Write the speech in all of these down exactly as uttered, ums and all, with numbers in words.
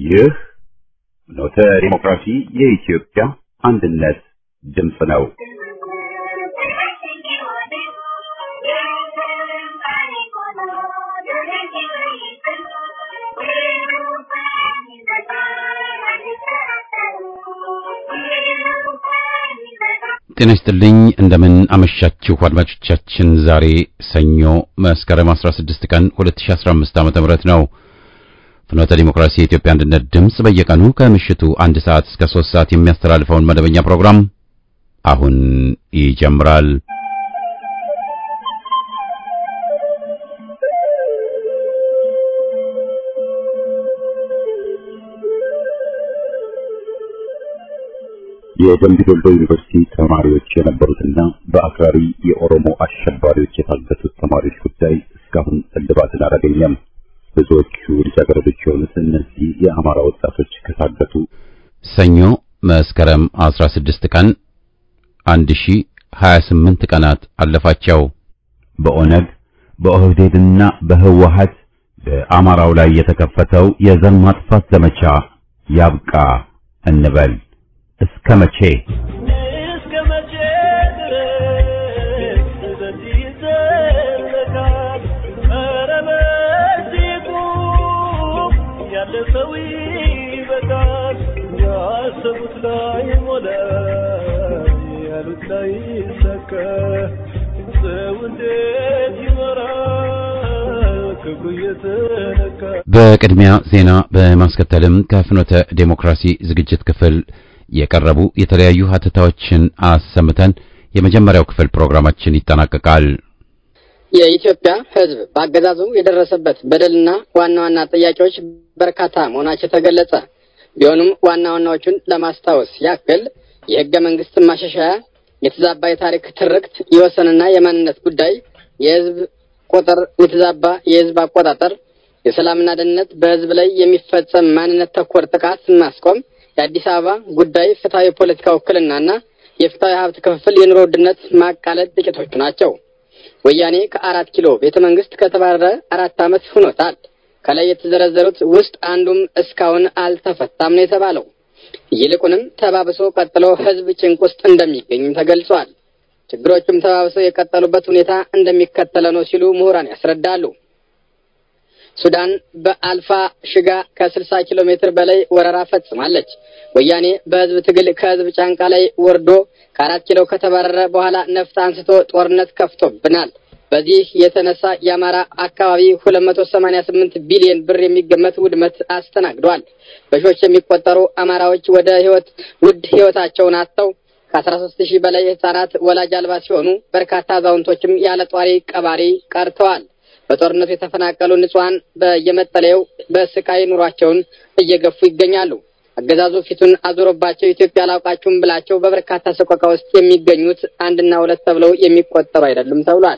ይህ ኖተ ዲሞክራሲ የኢትዮጵያ አንድነት ድምፅ ነው። ጤና ይስጥልኝ እንደምን አመሻችሁ አድማጮቻችን። ዛሬ ሰኞ መስከረም አስራ ስድስት ቀን ሁለት ሺህ አስራ አምስት ዓመተ ምህረት ነው። ፍኖተ ዲሞክራሲ የኢትዮጵያ አንድነት ድምፅ በየቀኑ ከምሽቱ አንድ ሰዓት እስከ ሶስት ሰዓት የሚያስተላልፈውን መደበኛ ፕሮግራም አሁን ይጀምራል። የደምቢ ዶሎ ዩኒቨርሲቲ ተማሪዎች የነበሩትና በአክራሪ የኦሮሞ አሸባሪዎች የታገቱት ተማሪዎች ጉዳይ እስካሁን እልባትን አላገኘም። ብዙዎቹ ልጃገረዶች የሆኑት እነዚህ የአማራ ወጣቶች ከታገቱ ሰኞ መስከረም አስራ ስድስት ቀን አንድ ሺህ ሀያ ስምንት ቀናት አለፋቸው። በኦነግ በኦህዴድና በህወሓት በአማራው ላይ የተከፈተው የዘር ማጥፋት ዘመቻ ያብቃ እንበል። እስከ መቼ እስከ መቼ ድረስ በዚህ ይዘለቃል? ኧረ በዚሁ ያለፈው ይበቃል። ያሰቡት ላይ ሞላ ያሉት ላይ ሰከ ሰው እንዴት ይመራል ክፉ እየተነካ። በቅድሚያ ዜና በማስከተልም ከፍኖተ ዴሞክራሲ ዝግጅት ክፍል የቀረቡ የተለያዩ ሀተታዎችን አሰምተን የመጀመሪያው ክፍል ፕሮግራማችን ይጠናቀቃል። የኢትዮጵያ ሕዝብ በአገዛዙ የደረሰበት በደልና ዋና ዋና ጥያቄዎች በርካታ መሆናቸው ተገለጸ። ቢሆንም ዋና ዋናዎቹን ለማስታወስ ያክል የሕገ መንግስት ማሻሻያ፣ የተዛባ የታሪክ ትርክት፣ የወሰንና የማንነት ጉዳይ፣ የሕዝብ ቁጥር የተዛባ የሕዝብ አቆጣጠር፣ የሰላምና ደህንነት በሕዝብ ላይ የሚፈጸም ማንነት ተኮር ጥቃት ማስቆም፣ የአዲስ አበባ ጉዳይ፣ ፍትሃዊ ፖለቲካ ውክልናና የፍትሃዊ ሀብት ክፍፍል፣ የኑሮ ውድነት ማቃለል ጥቂቶቹ ናቸው። ወያኔ ከአራት ኪሎ ቤተ መንግስት ከተባረረ አራት ዓመት ሆኖታል። ከላይ የተዘረዘሩት ውስጥ አንዱም እስካሁን አልተፈታም ነው የተባለው። ይልቁንም ተባብሶ ቀጥሎ ህዝብ ጭንቅ ውስጥ እንደሚገኝም ተገልጿል። ችግሮቹም ተባብሰው የቀጠሉበት ሁኔታ እንደሚከተለው ነው ሲሉ ምሁራን ያስረዳሉ። ሱዳን በአልፋ ሽጋ ከስልሳ ኪሎ ሜትር በላይ ወረራ ፈጽማለች። ወያኔ በህዝብ ትግል ከህዝብ ጫንቃ ላይ ወርዶ ከአራት ኪሎ ከተባረረ በኋላ ነፍጥ አንስቶ ጦርነት ከፍቶብናል። በዚህ የተነሳ የአማራ አካባቢ ሁለት መቶ ሰማንያ ስምንት ቢሊዮን ብር የሚገመት ውድመት አስተናግዷል። በሺዎች የሚቆጠሩ አማራዎች ወደ ህይወት ውድ ህይወታቸውን አጥተው ከአስራ ሦስት ሺህ በላይ ህጻናት ወላጅ አልባ ሲሆኑ በርካታ አዛውንቶችም ያለ ጧሪ ቀባሪ ቀርተዋል። በጦርነቱ የተፈናቀሉ ንጹሃን በየመጠለያው በስቃይ ኑሯቸውን እየገፉ ይገኛሉ። አገዛዙ ፊቱን አዙሮባቸው ኢትዮጵያ አላውቃችሁም ብላቸው በበርካታ ሰቆቃ ውስጥ የሚገኙት አንድና ሁለት ተብለው የሚቆጠሩ አይደሉም ተብሏል።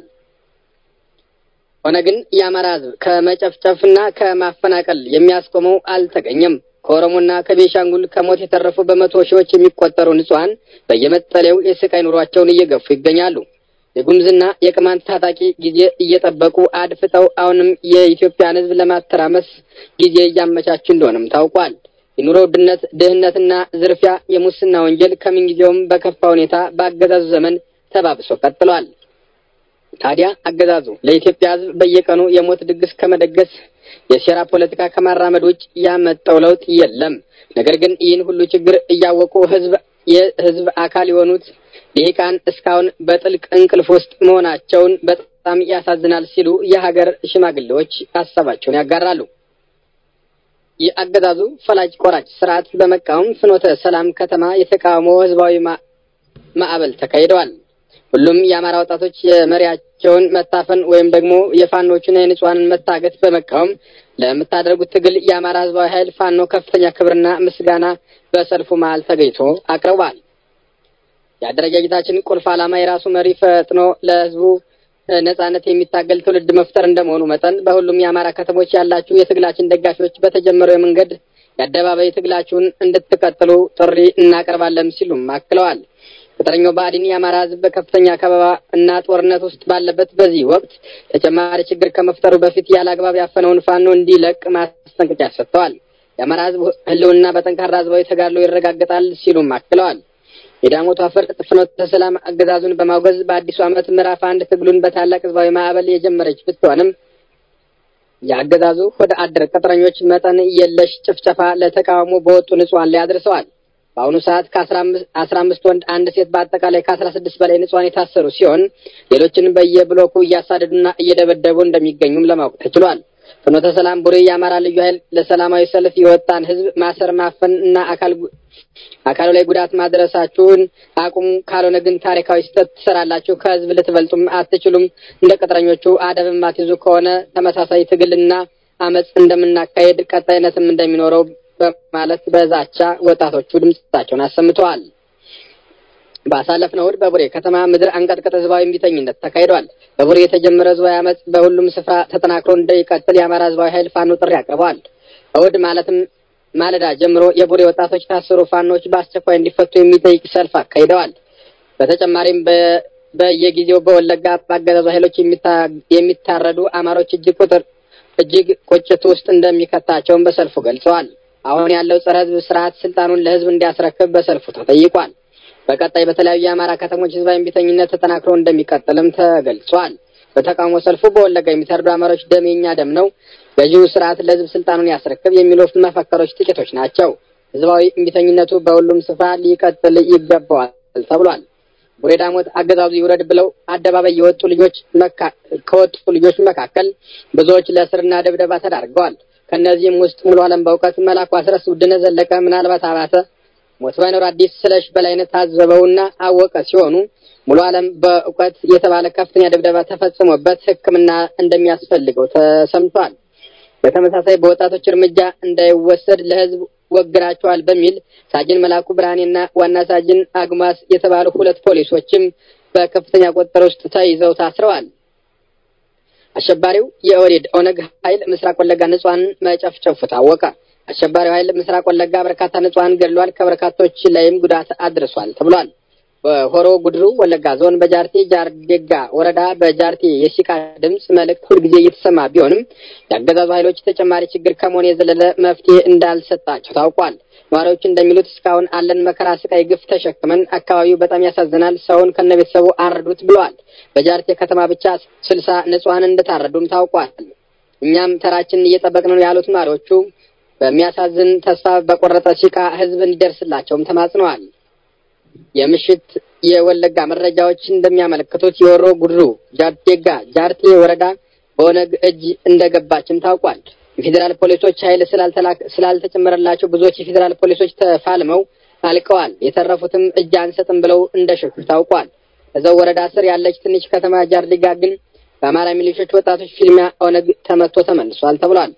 ሆነ ግን የአማራ ህዝብ ከመጨፍጨፍና ከማፈናቀል የሚያስቆመው አልተገኘም። ከኦሮሞና ከቤሻንጉል ከሞት የተረፉ በመቶ ሺዎች የሚቆጠሩ ንጹሃን በየመጠለያው የስቃይ ኑሯቸውን እየገፉ ይገኛሉ። የጉምዝና የቅማንት ታጣቂ ጊዜ እየጠበቁ አድፍጠው አሁንም የኢትዮጵያን ህዝብ ለማተራመስ ጊዜ እያመቻቹ እንደሆነም ታውቋል። የኑሮ ውድነት፣ ድህነትና ዝርፊያ፣ የሙስና ወንጀል ከምንጊዜውም በከፋ ሁኔታ በአገዛዙ ዘመን ተባብሶ ቀጥሏል። ታዲያ አገዛዙ ለኢትዮጵያ ህዝብ በየቀኑ የሞት ድግስ ከመደገስ የሴራ ፖለቲካ ከማራመድ ውጭ ያመጣው ለውጥ የለም። ነገር ግን ይህን ሁሉ ችግር እያወቁ ህዝብ የህዝብ አካል የሆኑት ሊቃን እስካሁን በጥልቅ እንቅልፍ ውስጥ መሆናቸውን በጣም ያሳዝናል ሲሉ የሀገር ሽማግሌዎች ሀሳባቸውን ያጋራሉ። የአገዛዙ ፈላጭ ቆራጭ ስርዓት በመቃወም ፍኖተ ሰላም ከተማ የተቃውሞ ህዝባዊ ማዕበል ተካሂደዋል። ሁሉም የአማራ ወጣቶች የመሪያቸውን መታፈን ወይም ደግሞ የፋኖቹና የንጹሃንን መታገት በመቃወም ለምታደርጉት ትግል የአማራ ህዝባዊ ኃይል ፋኖ ከፍተኛ ክብርና ምስጋና በሰልፉ መሃል ተገኝቶ አቅርቧል። የአደረጃጀታችን ቁልፍ ዓላማ የራሱ መሪ ፈጥኖ ለህዝቡ ነጻነት የሚታገል ትውልድ መፍጠር እንደመሆኑ መጠን በሁሉም የአማራ ከተሞች ያላችሁ የትግላችን ደጋፊዎች በተጀመረው መንገድ የአደባባይ ትግላችሁን እንድትቀጥሉ ጥሪ እናቀርባለን ሲሉም አክለዋል። ከተረኛው ባዲን የአማራ ህዝብ በከፍተኛ ከበባ እና ጦርነት ውስጥ ባለበት በዚህ ወቅት ተጨማሪ ችግር ከመፍጠሩ በፊት ያለ አግባብ ያፈነውን ፋኖ እንዲለቅ ማስጠንቀቂያ ሰጥተዋል። የአማራ ህዝብ ህልውና በጠንካራ ህዝባዊ ተጋድሎ ይረጋገጣል ሲሉም አክለዋል። የዳሞት አፈር ፍኖተ ሰላም አገዛዙን በማውገዝ በአዲሱ ዓመት ምዕራፍ አንድ ትግሉን በታላቅ ህዝባዊ ማዕበል የጀመረች ብትሆንም የአገዛዙ ወደ አደር ቅጥረኞች መጠን የለሽ ጭፍጨፋ ለተቃውሞ በወጡ ንጹሃን ላይ አድርሰዋል። በአሁኑ ሰዓት ከአስራ አምስት ወንድ አንድ ሴት በአጠቃላይ ከአስራ ስድስት በላይ ንጹሃን የታሰሩ ሲሆን ሌሎችን በየብሎኩ እያሳደዱና እየደበደቡ እንደሚገኙም ለማወቅ ተችሏል። ፍኖተ ሰላም ቡሬ የአማራ ልዩ ኃይል ለሰላማዊ ሰልፍ የወጣን ህዝብ ማሰር፣ ማፈን እና አካል አካሉ ላይ ጉዳት ማድረሳችሁን አቁሙ፣ ካልሆነ ግን ታሪካዊ ስህተት ትሰራላችሁ፣ ከህዝብ ልትበልጡም አትችሉም፣ እንደ ቅጥረኞቹ አደብ ማትይዙ ከሆነ ተመሳሳይ ትግልና አመጽ እንደምናካሄድ ቀጣይነትም እንደሚኖረው በማለት በዛቻ ወጣቶቹ ድምጻቸውን አሰምተዋል። ባሳለፍነው እሁድ በቡሬ ከተማ ምድር አንቀጥቅጥ ህዝባዊ እምቢተኝነት ተካሂዷል። በቡሬ የተጀመረ ህዝባዊ አመጽ በሁሉም ስፍራ ተጠናክሮ እንደሚቀጥል የአማራ ህዝባዊ ኃይል ፋኖ ጥሪ አቅርበዋል። እሁድ ማለትም ማለዳ ጀምሮ የቡሬ ወጣቶች ታሰሩ ፋኖች በአስቸኳይ እንዲፈቱ የሚጠይቅ ሰልፍ አካሂደዋል። በተጨማሪም በየጊዜው በወለጋ በአገዛዙ ኃይሎች የሚታረዱ አማሮች እጅግ ቁጥር እጅግ ቁጭት ውስጥ እንደሚከታቸውም በሰልፉ ገልጸዋል። አሁን ያለው ጸረ ህዝብ ስርዓት ስልጣኑን ለህዝብ እንዲያስረክብ በሰልፉ ተጠይቋል። በቀጣይ በተለያዩ የአማራ ከተሞች ህዝባዊ እምቢተኝነት ተጠናክሮ እንደሚቀጥልም ተገልጿል። በተቃውሞ ሰልፉ በወለጋ የሚታረዱ አማሮች ደም የኛ ደም ነው፣ ገዢው ስርዓት ለህዝብ ስልጣኑን ያስረክብ የሚሉ መፈክሮች ጥቂቶች ናቸው። ህዝባዊ እምቢተኝነቱ በሁሉም ስፍራ ሊቀጥል ይገባዋል ተብሏል። ቡሬ ዳሞት አገዛዙ ይውረድ ብለው አደባባይ የወጡ ልጆች ከወጡ ልጆች መካከል ብዙዎች ለእስርና ድብደባ ተዳርገዋል። ከነዚህም ውስጥ ሙሉ ዓለም በእውቀት፣ መላኩ አስረስ፣ ውድነህ ዘለቀ፣ ምናልባት አባተ፣ ሞት ባይኖር አዲስ፣ ስለሽ በላይነት፣ ታዘበውና አወቀ ሲሆኑ ሙሉ ዓለም በእውቀት የተባለ ከፍተኛ ድብደባ ተፈጽሞበት ሕክምና እንደሚያስፈልገው ተሰምቷል። በተመሳሳይ በወጣቶች እርምጃ እንዳይወሰድ ለህዝብ ወግራቸዋል በሚል ሳጅን መላኩ ብርሃኔና ዋና ሳጅን አግማስ የተባሉ ሁለት ፖሊሶችም በከፍተኛ ቁጥጥር ውስጥ ተይዘው ታስረዋል። አሸባሪው የኦሬድ ኦነግ ኃይል ምስራቅ ወለጋ ንጹሃን መጨፍጨፉ ታወቀ። አሸባሪው ኃይል ምስራቅ ወለጋ በርካታ ንጹሃን ገድሏል፣ ከበርካቶች ላይም ጉዳት አድርሷል ተብሏል። በሆሮ ጉድሩ ወለጋ ዞን በጃርቲ ጃርዴጋ ወረዳ በጃርቲ የሲቃ ድምጽ መልእክት ሁልጊዜ እየተሰማ ቢሆንም የአገዛዙ ኃይሎች ተጨማሪ ችግር ከመሆን የዘለለ መፍትሄ እንዳልሰጣቸው ታውቋል። ነዋሪዎች እንደሚሉት እስካሁን አለን መከራ፣ ስቃይ፣ ግፍ ተሸክመን አካባቢው በጣም ያሳዝናል፣ ሰውን ከነቤተሰቡ አረዱት ብለዋል። በጃርቲ ከተማ ብቻ ስልሳ ንጹሃን እንደታረዱም ታውቋል። እኛም ተራችንን እየጠበቅን ነው ያሉት ነዋሪዎቹ በሚያሳዝን ተስፋ በቆረጠ ሲቃ ህዝብ እንዲደርስላቸውም ተማጽነዋል። የምሽት የወለጋ መረጃዎች እንደሚያመለክቱት የወሮ ጉድሩ ጃርቴጋ ጃርቴ ወረዳ በኦነግ እጅ እንደገባችም ታውቋል። የፌዴራል ፖሊሶች ኃይል ስላልተጨመረላቸው ብዙዎች የፌዴራል ፖሊሶች ተፋልመው አልቀዋል። የተረፉትም እጅ አንሰጥም ብለው እንደሸሹ ታውቋል። እዛው ወረዳ ስር ያለች ትንሽ ከተማ ጃርዴጋ ግን በአማራ ሚሊሾች ወጣቶች ፊልሚያ ኦነግ ተመቶ ተመልሷል ተብሏል።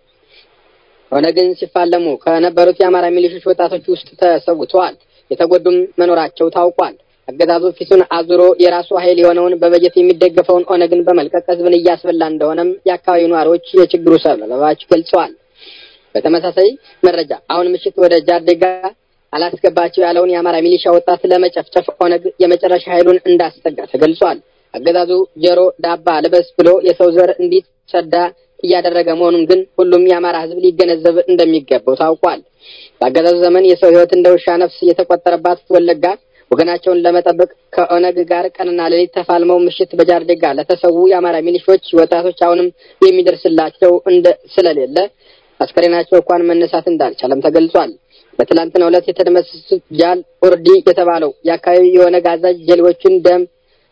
ኦነግን ሲፋለሙ ከነበሩት የአማራ ሚሊሾች ወጣቶች ውስጥ ተሰውተዋል። የተጎዱም መኖራቸው ታውቋል። አገዛዙ ፊቱን አዙሮ የራሱ ኃይል የሆነውን በበጀት የሚደገፈውን ኦነግን በመልቀቅ ህዝብን እያስበላ እንደሆነም የአካባቢው ነዋሪዎች የችግሩ ሰለባዎች ገልጸዋል። በተመሳሳይ መረጃ አሁን ምሽት ወደ ጃርዴጋ አላስገባቸው ያለውን የአማራ ሚሊሻ ወጣት ለመጨፍጨፍ ኦነግ የመጨረሻ ኃይሉን እንዳስጠጋ ተገልጿል። አገዛዙ ጀሮ ዳባ ልበስ ብሎ የሰው ዘር እንዲጸዳ እያደረገ መሆኑን ግን ሁሉም የአማራ ህዝብ ሊገነዘብ እንደሚገባው ታውቋል። በአገዛዙ ዘመን የሰው ህይወት እንደ ውሻ ነፍስ የተቆጠረባት ወለጋ ወገናቸውን ለመጠበቅ ከኦነግ ጋር ቀንና ሌሊት ተፋልመው ምሽት በጃርዴጋ ለተሰዉ የአማራ ሚሊሾች ወጣቶች አሁንም የሚደርስላቸው እንደ ስለሌለ አስከሬናቸው እንኳን መነሳት እንዳልቻለም ተገልጿል። በትላንትናው ዕለት የተደመሰሱት ጃል ኡርዲ የተባለው የአካባቢው የኦነግ አዛዥ ጀሌዎችን ደም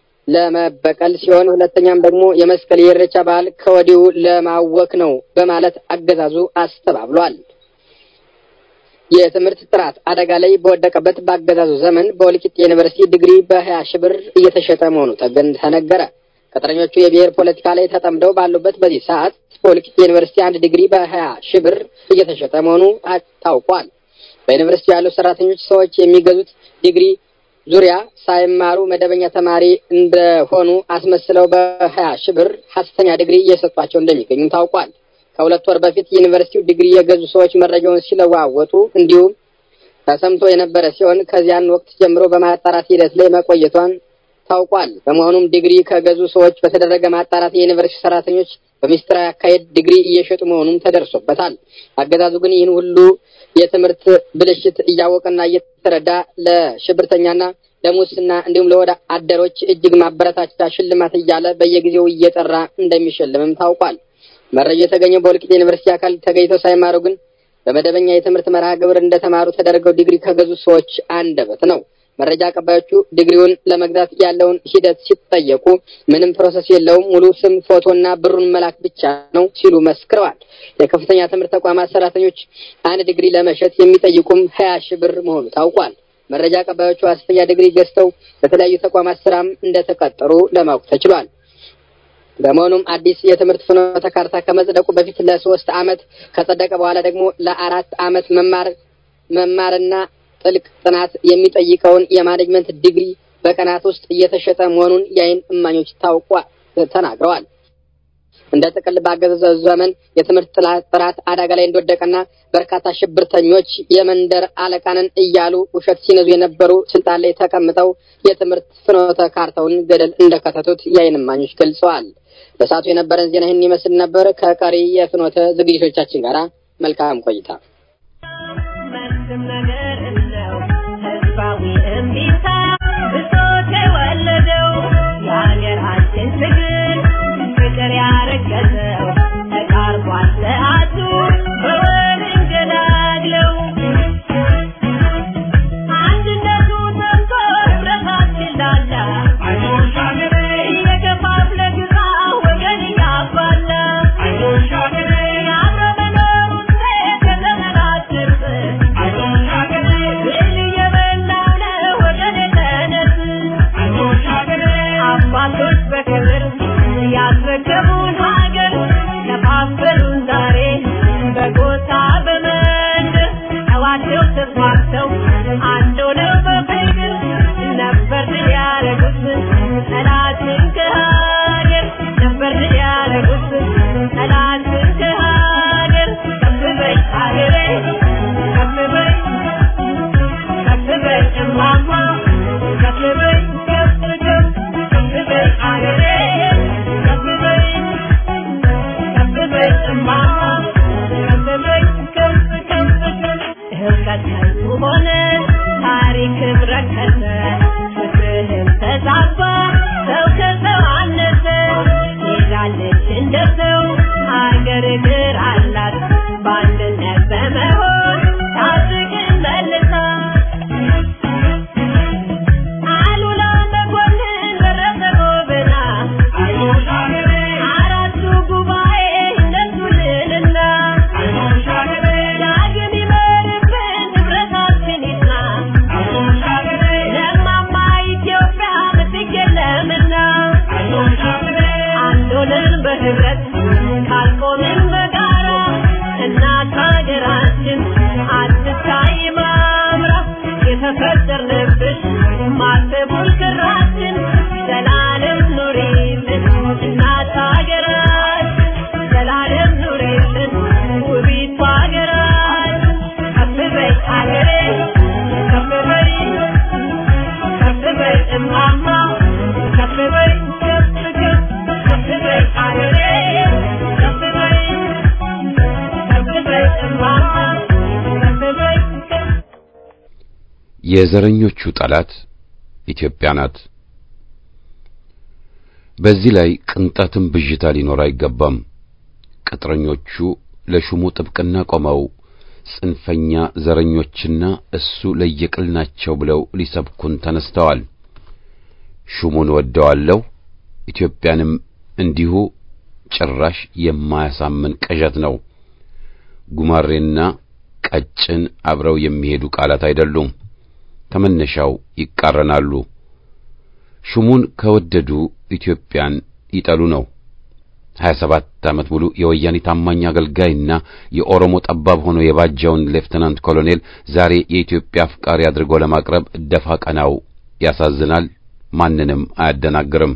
ለመበቀል ሲሆን ሁለተኛም ደግሞ የመስቀል የኢሬቻ በዓል ከወዲሁ ለማወክ ነው በማለት አገዛዙ አስተባብሏል። የትምህርት ጥራት አደጋ ላይ በወደቀበት በአገዛዙ ዘመን በወልቂጤ ዩኒቨርሲቲ ዲግሪ በሀያ ሺህ ብር እየተሸጠ መሆኑ ተነገረ። ቅጥረኞቹ የብሔር ፖለቲካ ላይ ተጠምደው ባሉበት በዚህ ሰዓት በወልቂጤ ዩኒቨርሲቲ አንድ ዲግሪ በሀያ ሺህ ብር እየተሸጠ መሆኑ ታውቋል። በዩኒቨርሲቲ ያሉ ሰራተኞች ሰዎች የሚገዙት ዲግሪ ዙሪያ ሳይማሩ መደበኛ ተማሪ እንደሆኑ አስመስለው በሀያ ሺህ ብር ሐሰተኛ ዲግሪ እየሰጧቸው እንደሚገኙ ታውቋል። ከሁለት ወር በፊት ዩኒቨርሲቲው ዲግሪ የገዙ ሰዎች መረጃውን ሲለዋወጡ እንዲሁም ተሰምቶ የነበረ ሲሆን ከዚያን ወቅት ጀምሮ በማጣራት ሂደት ላይ መቆየቷን ታውቋል። በመሆኑም ዲግሪ ከገዙ ሰዎች በተደረገ ማጣራት የዩኒቨርሲቲ ሰራተኞች በሚስጥራዊ አካሄድ ዲግሪ እየሸጡ መሆኑን ተደርሶበታል። አገዛዙ ግን ይህን ሁሉ የትምህርት ብልሽት እያወቀና እየተረዳ ለሽብርተኛና ለሙስና እንዲሁም ለወዳ አደሮች እጅግ ማበረታቻ ሽልማት እያለ በየጊዜው እየጠራ እንደሚሸልምም ታውቋል። መረጃ የተገኘው በወልቂጤ ዩኒቨርሲቲ አካል ተገኝተው ሳይማሩ ግን በመደበኛ የትምህርት መርሃ ግብር እንደተማሩ ተደርገው ዲግሪ ከገዙ ሰዎች አንደበት ነው። መረጃ አቀባዮቹ ዲግሪውን ለመግዛት ያለውን ሂደት ሲጠየቁ ምንም ፕሮሰስ የለውም፣ ሙሉ ስም ፎቶና ብሩን መላክ ብቻ ነው ሲሉ መስክረዋል። የከፍተኛ ትምህርት ተቋማት ሰራተኞች አንድ ዲግሪ ለመሸጥ የሚጠይቁም ሀያ ሺህ ብር መሆኑ ታውቋል። መረጃ አቀባዮቹ ሐሰተኛ ዲግሪ ገዝተው በተለያዩ ተቋማት ስራም እንደተቀጠሩ ለማወቅ ተችሏል። በመሆኑም አዲስ የትምህርት ፍኖተ ካርታ ከመጽደቁ በፊት ለሶስት አመት ከጸደቀ በኋላ ደግሞ ለአራት አመት መማር መማርና ጥልቅ ጥናት የሚጠይቀውን የማኔጅመንት ዲግሪ በቀናት ውስጥ እየተሸጠ መሆኑን የዓይን እማኞች ታውቋል ተናግረዋል። እንደ ጥቅል ባገዛዙ ዘመን የትምህርት ጥራት አደጋ ላይ እንደወደቀና በርካታ ሽብርተኞች የመንደር አለቃንን እያሉ ውሸት ሲነዙ የነበሩ ስልጣን ላይ ተቀምጠው የትምህርት ፍኖተ ካርታውን ገደል እንደከተቱት የዓይን እማኞች ገልጸዋል። ለሰዓቱ የነበረን ዜና ይህን ይመስል ነበር። ከቀሪ የፍኖተ ዝግጅቶቻችን ጋር መልካም ቆይታ። የዘረኞቹ ጠላት ኢትዮጵያ ናት። በዚህ ላይ ቅንጣትም ብዥታ ሊኖር አይገባም። ቅጥረኞቹ ለሹሙ ጥብቅና ቆመው ጽንፈኛ ዘረኞችና እሱ ለየቅል ናቸው ብለው ሊሰብኩን ተነስተዋል። ሹሙን ወደዋለሁ ኢትዮጵያንም እንዲሁ ጭራሽ የማያሳምን ቅዠት ነው። ጉማሬና ቀጭን አብረው የሚሄዱ ቃላት አይደሉም። ከመነሻው ይቃረናሉ። ሹሙን ከወደዱ ኢትዮጵያን ይጠሉ ነው። ሀያ ሰባት ዓመት ሙሉ የወያኔ ታማኝ አገልጋይና የኦሮሞ ጠባብ ሆኖ የባጀውን ሌፍተናንት ኮሎኔል ዛሬ የኢትዮጵያ አፍቃሪ አድርጎ ለማቅረብ ደፋ ቀናው ያሳዝናል፣ ማንንም አያደናግርም።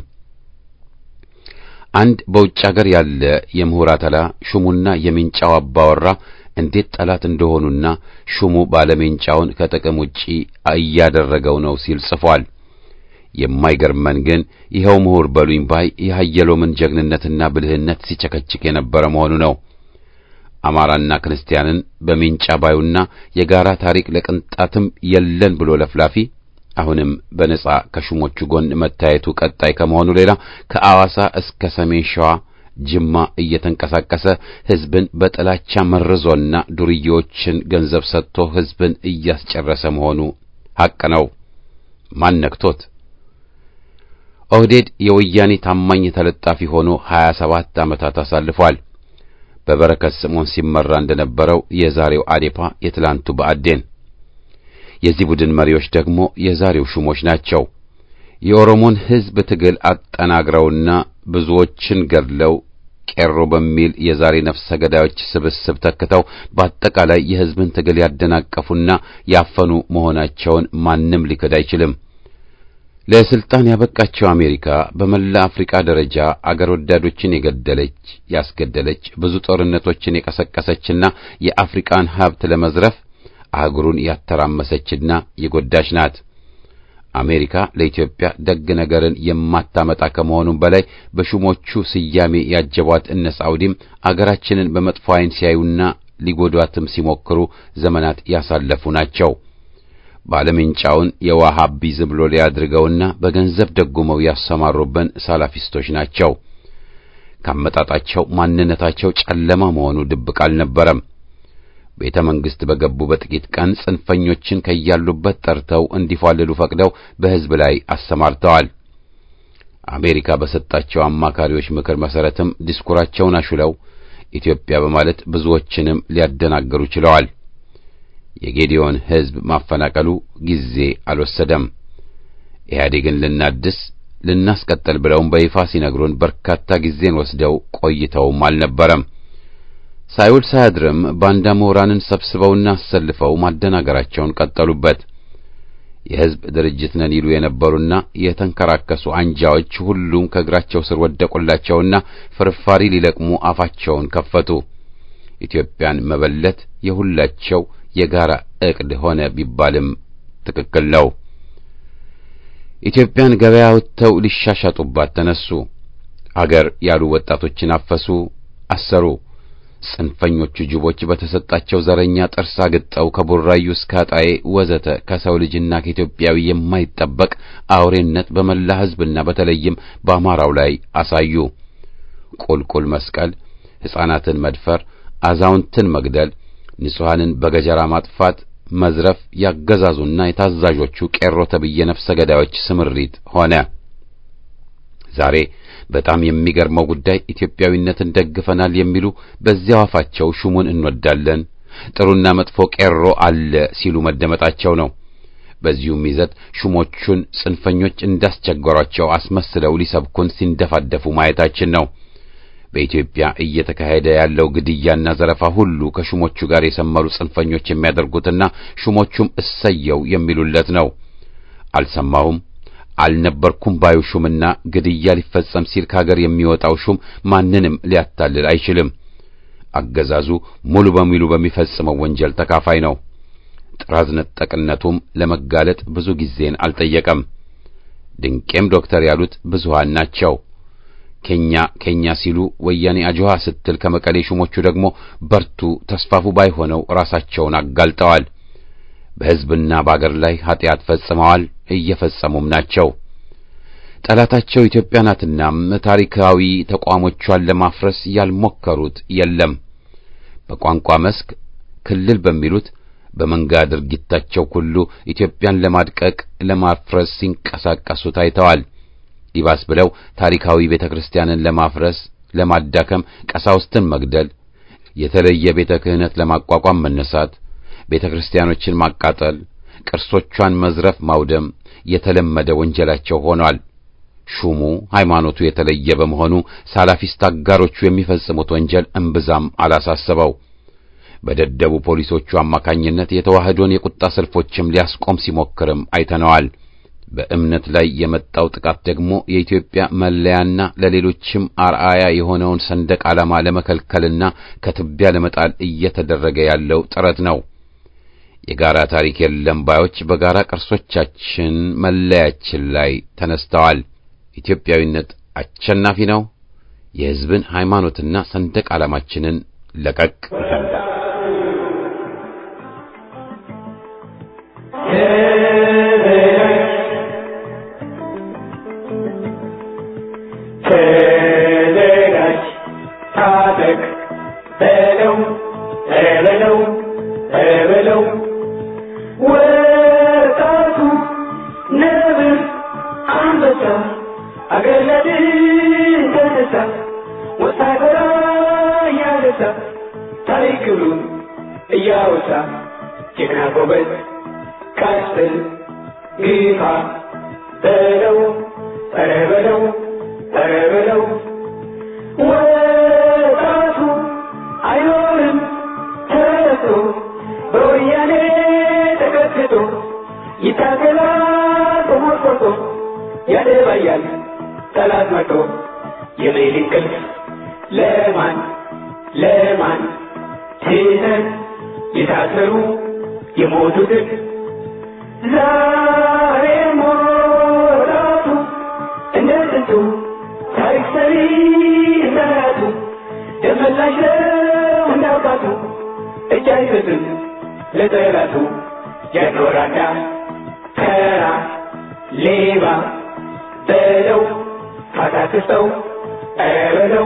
አንድ በውጭ ሀገር ያለ የምሁራተላ ሹሙና የሚንጫው አባወራ እንዴት ጠላት እንደሆኑና ሹሙ ባለሜንጫውን ከጥቅም ውጪ እያደረገው ነው ሲል ጽፏል። የማይገርመን ግን ይኸው ምሁር በሉኝ ባይ የሃየሎምን ጀግንነትና ብልህነት ሲቸከችክ የነበረ መሆኑ ነው። አማራና ክርስቲያንን በሚንጫ ባዩና የጋራ ታሪክ ለቅንጣትም የለን ብሎ ለፍላፊ አሁንም በነጻ ከሹሞቹ ጎን መታየቱ ቀጣይ ከመሆኑ ሌላ ከአዋሳ እስከ ሰሜን ሸዋ ጅማ እየተንቀሳቀሰ ህዝብን በጥላቻ መርዞና ዱርዬዎችን ገንዘብ ሰጥቶ ህዝብን እያስጨረሰ መሆኑ ሐቅ ነው። ማን ነክቶት? ኦህዴድ የወያኔ ታማኝ ተለጣፊ ሆኖ ሀያ ሰባት ዓመታት አሳልፏል። በበረከት ስምዖን ሲመራ እንደነበረው የዛሬው አዴፓ የትላንቱ ብአዴን። የዚህ ቡድን መሪዎች ደግሞ የዛሬው ሹሞች ናቸው። የኦሮሞን ህዝብ ትግል አጠናግረውና ብዙዎችን ገድለው ቄሮ በሚል የዛሬ ነፍሰ ገዳዮች ስብስብ ተክተው በአጠቃላይ የህዝብን ትግል ያደናቀፉና ያፈኑ መሆናቸውን ማንም ሊክድ አይችልም። ለስልጣን ያበቃቸው አሜሪካ በመላ አፍሪካ ደረጃ አገር ወዳዶችን የገደለች ያስገደለች ብዙ ጦርነቶችን የቀሰቀሰችና የአፍሪካን ሀብት ለመዝረፍ አህጉሩን ያተራመሰችና የጎዳች ናት። አሜሪካ ለኢትዮጵያ ደግ ነገርን የማታመጣ ከመሆኑም በላይ በሹሞቹ ስያሜ ያጀቧት እነ ሳውዲም አገራችንን በመጥፎ ዓይን ሲያዩና ሊጎዷትም ሲሞክሩ ዘመናት ያሳለፉ ናቸው። ባለምንጫውን የዋሃቢዝም ብሎ ሊያድርገውና በገንዘብ ደጉመው ያሰማሩብን ሳላፊስቶች ናቸው። ካመጣጣቸው ማንነታቸው ጨለማ መሆኑ ድብቅ አልነበረም። ቤተ መንግስት በገቡ በጥቂት ቀን ጽንፈኞችን ከያሉበት ጠርተው እንዲፋልሉ ፈቅደው በህዝብ ላይ አሰማርተዋል። አሜሪካ በሰጣቸው አማካሪዎች ምክር መሰረትም ዲስኩራቸውን አሹለው ኢትዮጵያ በማለት ብዙዎችንም ሊያደናገሩ ችለዋል። የጌዲዮን ህዝብ ማፈናቀሉ ጊዜ አልወሰደም። ኢህአዴግን ልናድስ ልናስቀጥል ብለውም በይፋ ሲነግሩን በርካታ ጊዜን ወስደው ቆይተውም አልነበረም። ሳይውል ሳያድርም ባንዳ ምሁራንን ሰብስበውና አሰልፈው ማደናገራቸውን ቀጠሉበት። የህዝብ ድርጅት ነን ይሉ የነበሩና የተንከራከሱ አንጃዎች ሁሉም ከእግራቸው ስር ወደቁላቸውና ፍርፋሪ ሊለቅሙ አፋቸውን ከፈቱ። ኢትዮጵያን መበለት የሁላቸው የጋራ ዕቅድ ሆነ ቢባልም ትክክል ነው። ኢትዮጵያን ገበያ ወጥተው ሊሻሻጡባት ተነሱ። አገር ያሉ ወጣቶችን አፈሱ፣ አሰሩ። ጽንፈኞቹ ጅቦች በተሰጣቸው ዘረኛ ጥርስ አግጠው ከቡራዩ እስከ አጣዬ ወዘተ ከሰው ልጅና ከኢትዮጵያዊ የማይጠበቅ አውሬነት በመላ ህዝብና በተለይም በአማራው ላይ አሳዩ። ቁልቁል መስቀል፣ ሕፃናትን መድፈር፣ አዛውንትን መግደል፣ ንጹሃንን በገጀራ ማጥፋት፣ መዝረፍ ያገዛዙና የታዛዦቹ ቄሮ ተብዬ ነፍሰ ገዳዮች ስምሪት ሆነ። ዛሬ በጣም የሚገርመው ጉዳይ ኢትዮጵያዊነትን ደግፈናል የሚሉ በዚያው አፋቸው ሹሙን እንወዳለን፣ ጥሩና መጥፎ ቄሮ አለ ሲሉ መደመጣቸው ነው። በዚሁም ይዘት ሹሞቹን ጽንፈኞች እንዳስቸገሯቸው አስመስለው ሊሰብኩን ሲንደፋደፉ ማየታችን ነው። በኢትዮጵያ እየተካሄደ ያለው ግድያና ዘረፋ ሁሉ ከሹሞቹ ጋር የሰመሩ ጽንፈኞች የሚያደርጉትና ሹሞቹም እሰየው የሚሉለት ነው። አልሰማሁም አልነበርኩም ባዩ ሹምና ግድያ ሊፈጸም ሲል ከሀገር የሚወጣው ሹም ማንንም ሊያታልል አይችልም። አገዛዙ ሙሉ በሙሉ በሚፈጽመው ወንጀል ተካፋይ ነው። ጥራዝ ነጠቅነቱም ለመጋለጥ ብዙ ጊዜን አልጠየቀም። ድንቄም ዶክተር ያሉት ብዙሃን ናቸው። ኬኛ ኬኛ ሲሉ ወያኔ አጆሃ ስትል ከመቀሌ ሹሞቹ ደግሞ በርቱ ተስፋፉ ባይሆነው ራሳቸውን አጋልጠዋል። በሕዝብና በአገር ላይ ኃጢአት ፈጽመዋል፣ እየፈጸሙም ናቸው። ጠላታቸው ኢትዮጵያ ናትና ታሪካዊ ተቋሞቿን ለማፍረስ ያልሞከሩት የለም። በቋንቋ መስክ ክልል በሚሉት በመንጋ ድርጊታቸው ሁሉ ኢትዮጵያን ለማድቀቅ ለማፍረስ ሲንቀሳቀሱ ታይተዋል። ይባስ ብለው ታሪካዊ ቤተክርስቲያንን ለማፍረስ ለማዳከም ቀሳውስትን መግደል፣ የተለየ ቤተ ክህነት ለማቋቋም መነሳት፣ ቤተክርስቲያኖችን ማቃጠል፣ ቅርሶቿን መዝረፍ ማውደም የተለመደ ወንጀላቸው ሆኗል። ሹሙ ሃይማኖቱ የተለየ በመሆኑ ሳላፊስት አጋሮቹ የሚፈጽሙት ወንጀል እምብዛም አላሳሰበው። በደደቡ ፖሊሶቹ አማካኝነት የተዋህዶን የቁጣ ሰልፎችም ሊያስቆም ሲሞክርም አይተነዋል። በእምነት ላይ የመጣው ጥቃት ደግሞ የኢትዮጵያ መለያና ለሌሎችም አርአያ የሆነውን ሰንደቅ ዓላማ ለመከልከልና ከትቢያ ለመጣል እየተደረገ ያለው ጥረት ነው። የጋራ ታሪክ የለም ባዮች በጋራ ቅርሶቻችን መለያችን ላይ ተነስተዋል። ኢትዮጵያዊነት አሸናፊ ነው። የሕዝብን ሃይማኖትና ሰንደቅ ዓላማችንን ለቀቅ ተዘጋጅ ታጠቅ በለው በለው በለው ወጣቱ ነብር አንበሳ አገር ለድል ተነሳ ወታደራ እያነሳ ታሪክ ክብሩን እያወሳ ጀግና ጎበዝ ቀስል ግፋ በለው ኧረ በለው ኧረ በለው ወጣቱ አይኖርም ተረስቶ በወያኔ ተቀጥቅጦ ይታገላል ተሞርቆቶ ያደባያል ጠላት መቶ የሌሊት እንቅልፍ ለማን ለማን ትተን የታሰሩ የሞቱትን ዛሬ ሞራቱ እንደ ጥንቱ ታሪክ ሰሪ እንደራቱ ደመላሽ ነው እንዳውቃቱ እጅ አይሰጥም ለጠላቱ ያኖራዳ ተራ ሌባ በለው ካታክሰው ኧረ በለው።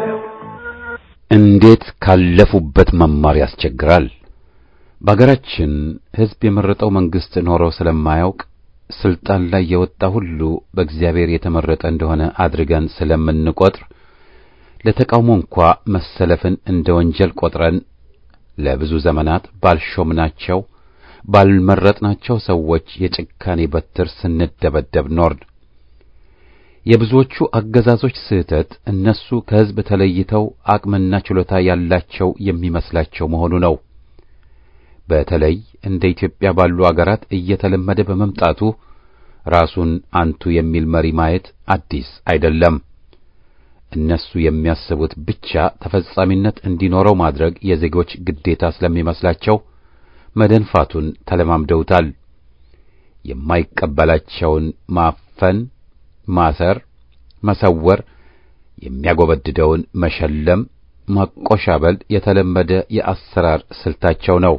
እንዴት ካለፉበት መማር ያስቸግራል። በአገራችን ሕዝብ የመረጠው መንግስት ኖሮ ስለማያውቅ ስልጣን ላይ የወጣ ሁሉ በእግዚአብሔር የተመረጠ እንደሆነ አድርገን ስለምንቆጥር ለተቃውሞ እንኳ መሰለፍን እንደ ወንጀል ቆጥረን ለብዙ ዘመናት ባልሾምናቸው ባልመረጥናቸው ሰዎች የጭካኔ በትር ስንደበደብ ኖርን። የብዙዎቹ አገዛዞች ስህተት እነሱ ከሕዝብ ተለይተው አቅምና ችሎታ ያላቸው የሚመስላቸው መሆኑ ነው። በተለይ እንደ ኢትዮጵያ ባሉ አገራት እየተለመደ በመምጣቱ ራሱን አንቱ የሚል መሪ ማየት አዲስ አይደለም። እነሱ የሚያስቡት ብቻ ተፈጻሚነት እንዲኖረው ማድረግ የዜጎች ግዴታ ስለሚመስላቸው መደንፋቱን ተለማምደውታል። የማይቀበላቸውን ማፈን፣ ማሰር፣ መሰወር፣ የሚያጎበድደውን መሸለም፣ ማቆሻበል የተለመደ የአሰራር ስልታቸው ነው።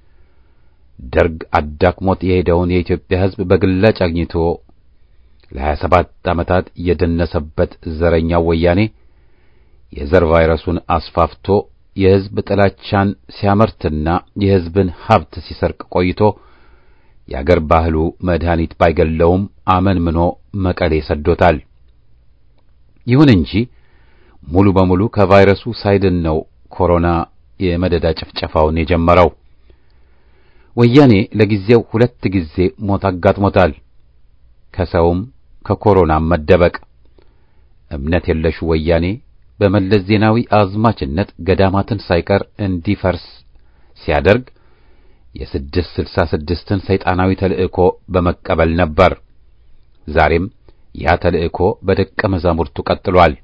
ደርግ አዳክሞት የሄደውን የኢትዮጵያ ሕዝብ በግላጭ አግኝቶ ለሀያ ሰባት ዓመታት የደነሰበት ዘረኛው ወያኔ የዘር ቫይረሱን አስፋፍቶ የሕዝብ ጥላቻን ሲያመርትና የሕዝብን ሀብት ሲሰርቅ ቆይቶ የአገር ባህሉ መድኃኒት ባይገለውም አመንምኖ መቀሌ ሰዶታል። ይሁን እንጂ ሙሉ በሙሉ ከቫይረሱ ሳይድን ነው ኮሮና የመደዳ ጭፍጨፋውን የጀመረው። ወያኔ ለጊዜው ሁለት ጊዜ ሞት አጋጥሞታል። ከሰውም ከኮሮናም መደበቅ። እምነት የለሹ ወያኔ በመለስ ዜናዊ አዝማችነት ገዳማትን ሳይቀር እንዲፈርስ ሲያደርግ የስድስት ስልሳ ስድስትን ሰይጣናዊ ተልእኮ በመቀበል ነበር። ዛሬም ያ ተልእኮ በደቀ መዛሙርቱ ቀጥሏል።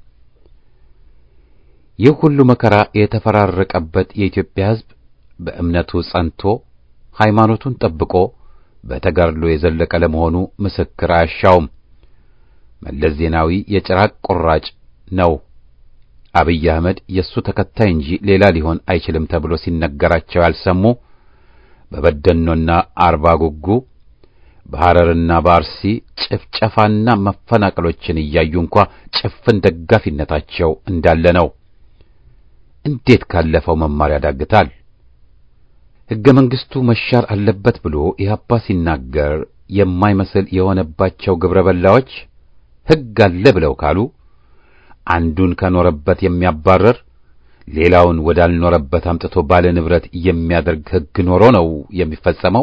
ይህ ሁሉ መከራ የተፈራረቀበት የኢትዮጵያ ሕዝብ በእምነቱ ጸንቶ ሃይማኖቱን ጠብቆ በተጋድሎ የዘለቀ ለመሆኑ ምስክር አያሻውም። መለስ ዜናዊ የጭራቅ ቁራጭ ነው። አብይ አህመድ የሱ ተከታይ እንጂ ሌላ ሊሆን አይችልም ተብሎ ሲነገራቸው ያልሰሙ በበደኖና አርባ ጉጉ በሐረርና በአርሲ ጭፍጨፋና መፈናቀሎችን እያዩ እንኳ ጭፍን ደጋፊነታቸው እንዳለ ነው። እንዴት ካለፈው መማር ያዳግታል? ሕገ መንግሥቱ መሻር አለበት ብሎ ኢህአፓ ሲናገር የማይመስል የሆነባቸው ግብረ በላዎች ሕግ አለ ብለው ካሉ አንዱን ከኖረበት የሚያባረር ሌላውን ወዳልኖረበት አምጥቶ ባለ ንብረት የሚያደርግ ሕግ ኖሮ ነው የሚፈጸመው።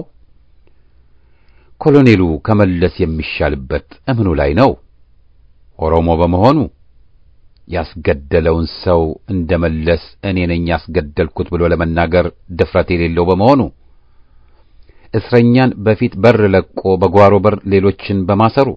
ኮሎኔሉ ከመለስ የሚሻልበት እምኑ ላይ ነው? ኦሮሞ በመሆኑ ያስገደለውን ሰው እንደመለስ እኔ ነኝ ያስገደልኩት ብሎ ለመናገር ድፍረት የሌለው በመሆኑ እስረኛን በፊት በር ለቆ በጓሮ በር ሌሎችን በማሰሩ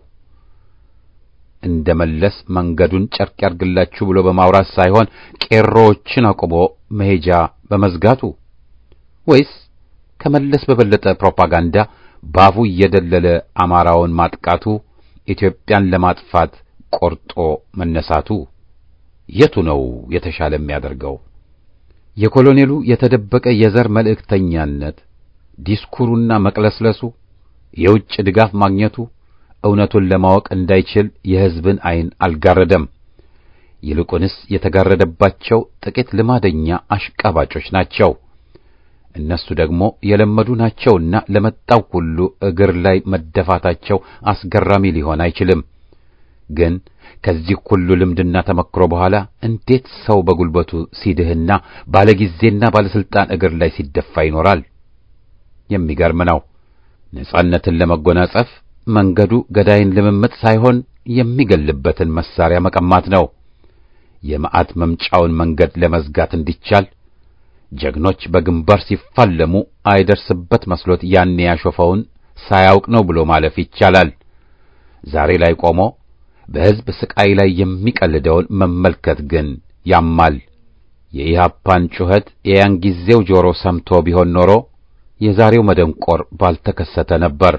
እንደመለስ መንገዱን ጨርቅ ያርግላችሁ ብሎ በማውራት ሳይሆን ቄሮዎችን አቆሞ መሄጃ በመዝጋቱ ወይስ ከመለስ በበለጠ ፕሮፓጋንዳ ባፉ እየደለለ አማራውን ማጥቃቱ ኢትዮጵያን ለማጥፋት ቆርጦ መነሳቱ የቱ ነው የተሻለ የሚያደርገው? የኮሎኔሉ የተደበቀ የዘር መልእክተኛነት ዲስኩሩና መቅለስለሱ የውጭ ድጋፍ ማግኘቱ እውነቱን ለማወቅ እንዳይችል የሕዝብን ዓይን አልጋረደም። ይልቁንስ የተጋረደባቸው ጥቂት ልማደኛ አሽቃባጮች ናቸው። እነሱ ደግሞ የለመዱ ናቸውና ለመጣው ሁሉ እግር ላይ መደፋታቸው አስገራሚ ሊሆን አይችልም። ግን ከዚህ ሁሉ ልምድና ተመክሮ በኋላ እንዴት ሰው በጉልበቱ ሲድህና ባለጊዜና ባለስልጣን እግር ላይ ሲደፋ ይኖራል? የሚገርም ነው። ነጻነትን ለመጎናጸፍ መንገዱ ገዳይን ልምምጥ ሳይሆን የሚገልበትን መሳሪያ መቀማት ነው። የመዓት መምጫውን መንገድ ለመዝጋት እንዲቻል ጀግኖች በግንባር ሲፋለሙ አይደርስበት መስሎት ያኔ ያሾፈውን ሳያውቅ ነው ብሎ ማለፍ ይቻላል። ዛሬ ላይ ቆሞ በሕዝብ ስቃይ ላይ የሚቀልደውን መመልከት ግን ያማል። የኢህአፓን ጩኸት የያን ጊዜው ጆሮ ሰምቶ ቢሆን ኖሮ የዛሬው መደንቆር ባልተከሰተ ነበር።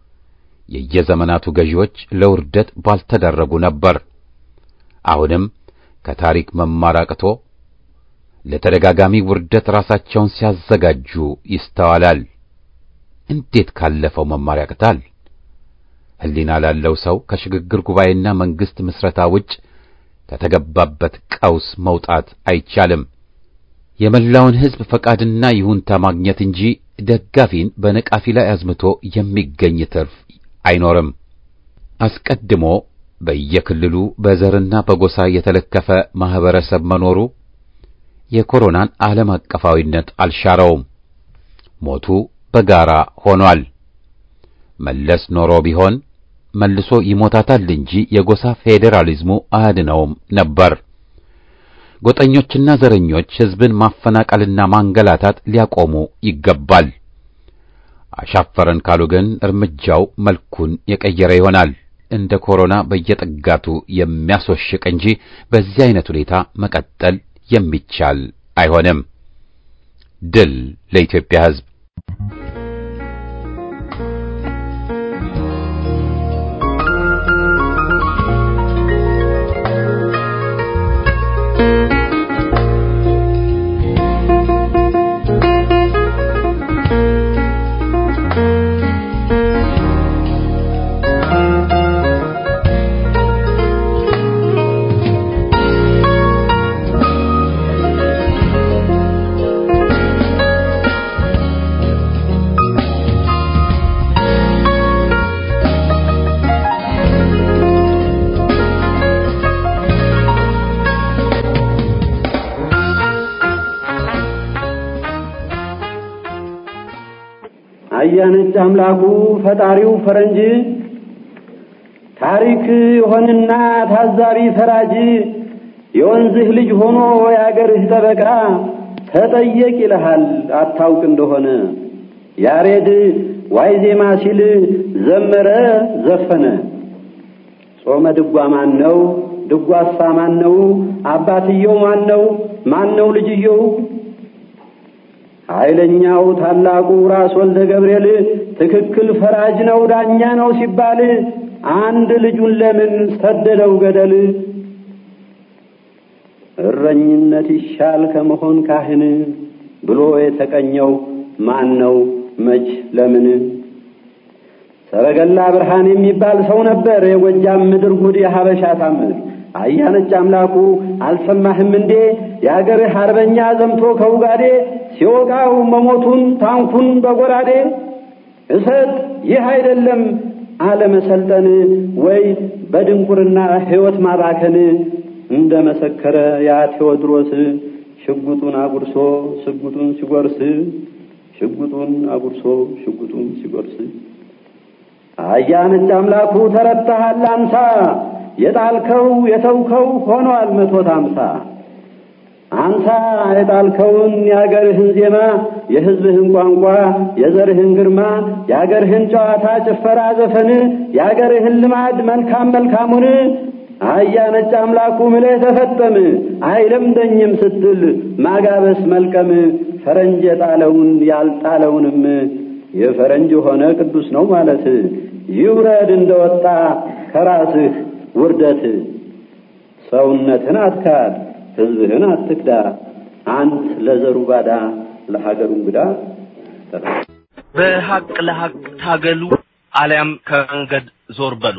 የየዘመናቱ ገዢዎች ለውርደት ባልተደረጉ ነበር። አሁንም ከታሪክ መማር አቅቶ ለተደጋጋሚ ውርደት ራሳቸውን ሲያዘጋጁ ይስተዋላል። እንዴት ካለፈው መማር ያቅታል? ሕሊና ላለው ሰው ከሽግግር ጉባኤና መንግስት ምስረታ ውጭ ከተገባበት ቀውስ መውጣት አይቻልም። የመላውን ሕዝብ ፈቃድና ይሁንታ ማግኘት እንጂ ደጋፊን በነቃፊ ላይ አዝምቶ የሚገኝ ትርፍ አይኖርም። አስቀድሞ በየክልሉ በዘርና በጎሳ የተለከፈ ማህበረሰብ መኖሩ የኮሮናን ዓለም አቀፋዊነት አልሻረውም። ሞቱ በጋራ ሆኗል። መለስ ኖሮ ቢሆን መልሶ ይሞታታል እንጂ የጎሳ ፌዴራሊዝሙ አያድነውም ነበር። ጎጠኞችና ዘረኞች ሕዝብን ማፈናቀልና ማንገላታት ሊያቆሙ ይገባል። አሻፈረን ካሉ ግን እርምጃው መልኩን የቀየረ ይሆናል። እንደ ኮሮና በየጥጋቱ የሚያስወሽቅ እንጂ በዚህ አይነት ሁኔታ መቀጠል የሚቻል አይሆንም። ድል ለኢትዮጵያ ሕዝብ! አያነጭ አምላኩ ፈጣሪው ፈረንጅ ታሪክ ሆንና ታዛቢ ፈራጅ የወንዝህ ልጅ ሆኖ ያገርህ ጠበቃ ተጠየቅ ይልሃል አታውቅ እንደሆነ ያሬድ ዋይ ዜማ ሲል ዘመረ ዘፈነ። ጾመ ድጓ ማን ነው? ድጓሳ ማን ነው? አባትየው ማን ነው? ማን ነው ልጅየው? ኃይለኛው ታላቁ ራስ ወልደ ገብርኤል ትክክል ፈራጅ ነው ዳኛ ነው ሲባል አንድ ልጁን ለምን ሰደደው ገደል? እረኝነት ይሻል ከመሆን ካህን ብሎ የተቀኘው ማን ነው መች ለምን? ሰረገላ ብርሃን የሚባል ሰው ነበር የጎጃም ምድር ጉድ የሐበሻ ታምር። አያነጭ አምላኩ አልሰማህም እንዴ? ያገርህ አርበኛ ዘምቶ ከውጋዴ ሲወጋው መሞቱን ታንኩን በጎራዴ። እሰጥ ይህ አይደለም አለመሰልጠን ወይ በድንቁርና ሕይወት ማባከን። እንደ መሰከረ ያ ቴዎድሮስ ሽጉጡን አጉርሶ ሽጉጡን ሲጎርስ ሽጉጡን አጉርሶ ሽጉጡን ሲጎርስ። አያነጭ አምላኩ ተረታሃል አንሳ የጣልከው የተውከው ሆኗል መቶ ሃምሳ። አንሳ የጣልከውን ያገርህን ዜማ የሕዝብህን ቋንቋ የዘርህን ግርማ ያገርህን ጨዋታ ጭፈራ ዘፈን ያገርህን ልማድ መልካም መልካሙን። አያነጭ አምላኩ ምለህ ተፈጠም አይለምደኝም ስትል ማጋበስ መልቀም ፈረንጅ የጣለውን ያልጣለውንም የፈረንጅ ሆነ ቅዱስ ነው ማለት ይውረድ እንደወጣ ከራስህ ውርደት ሰውነትን አትካድ ሕዝብህን አትክዳ አንት ለዘሩ ባዳ ለሀገሩ እንግዳ በሐቅ ለሐቅ ታገሉ አለም ከመንገድ ዞር በሉ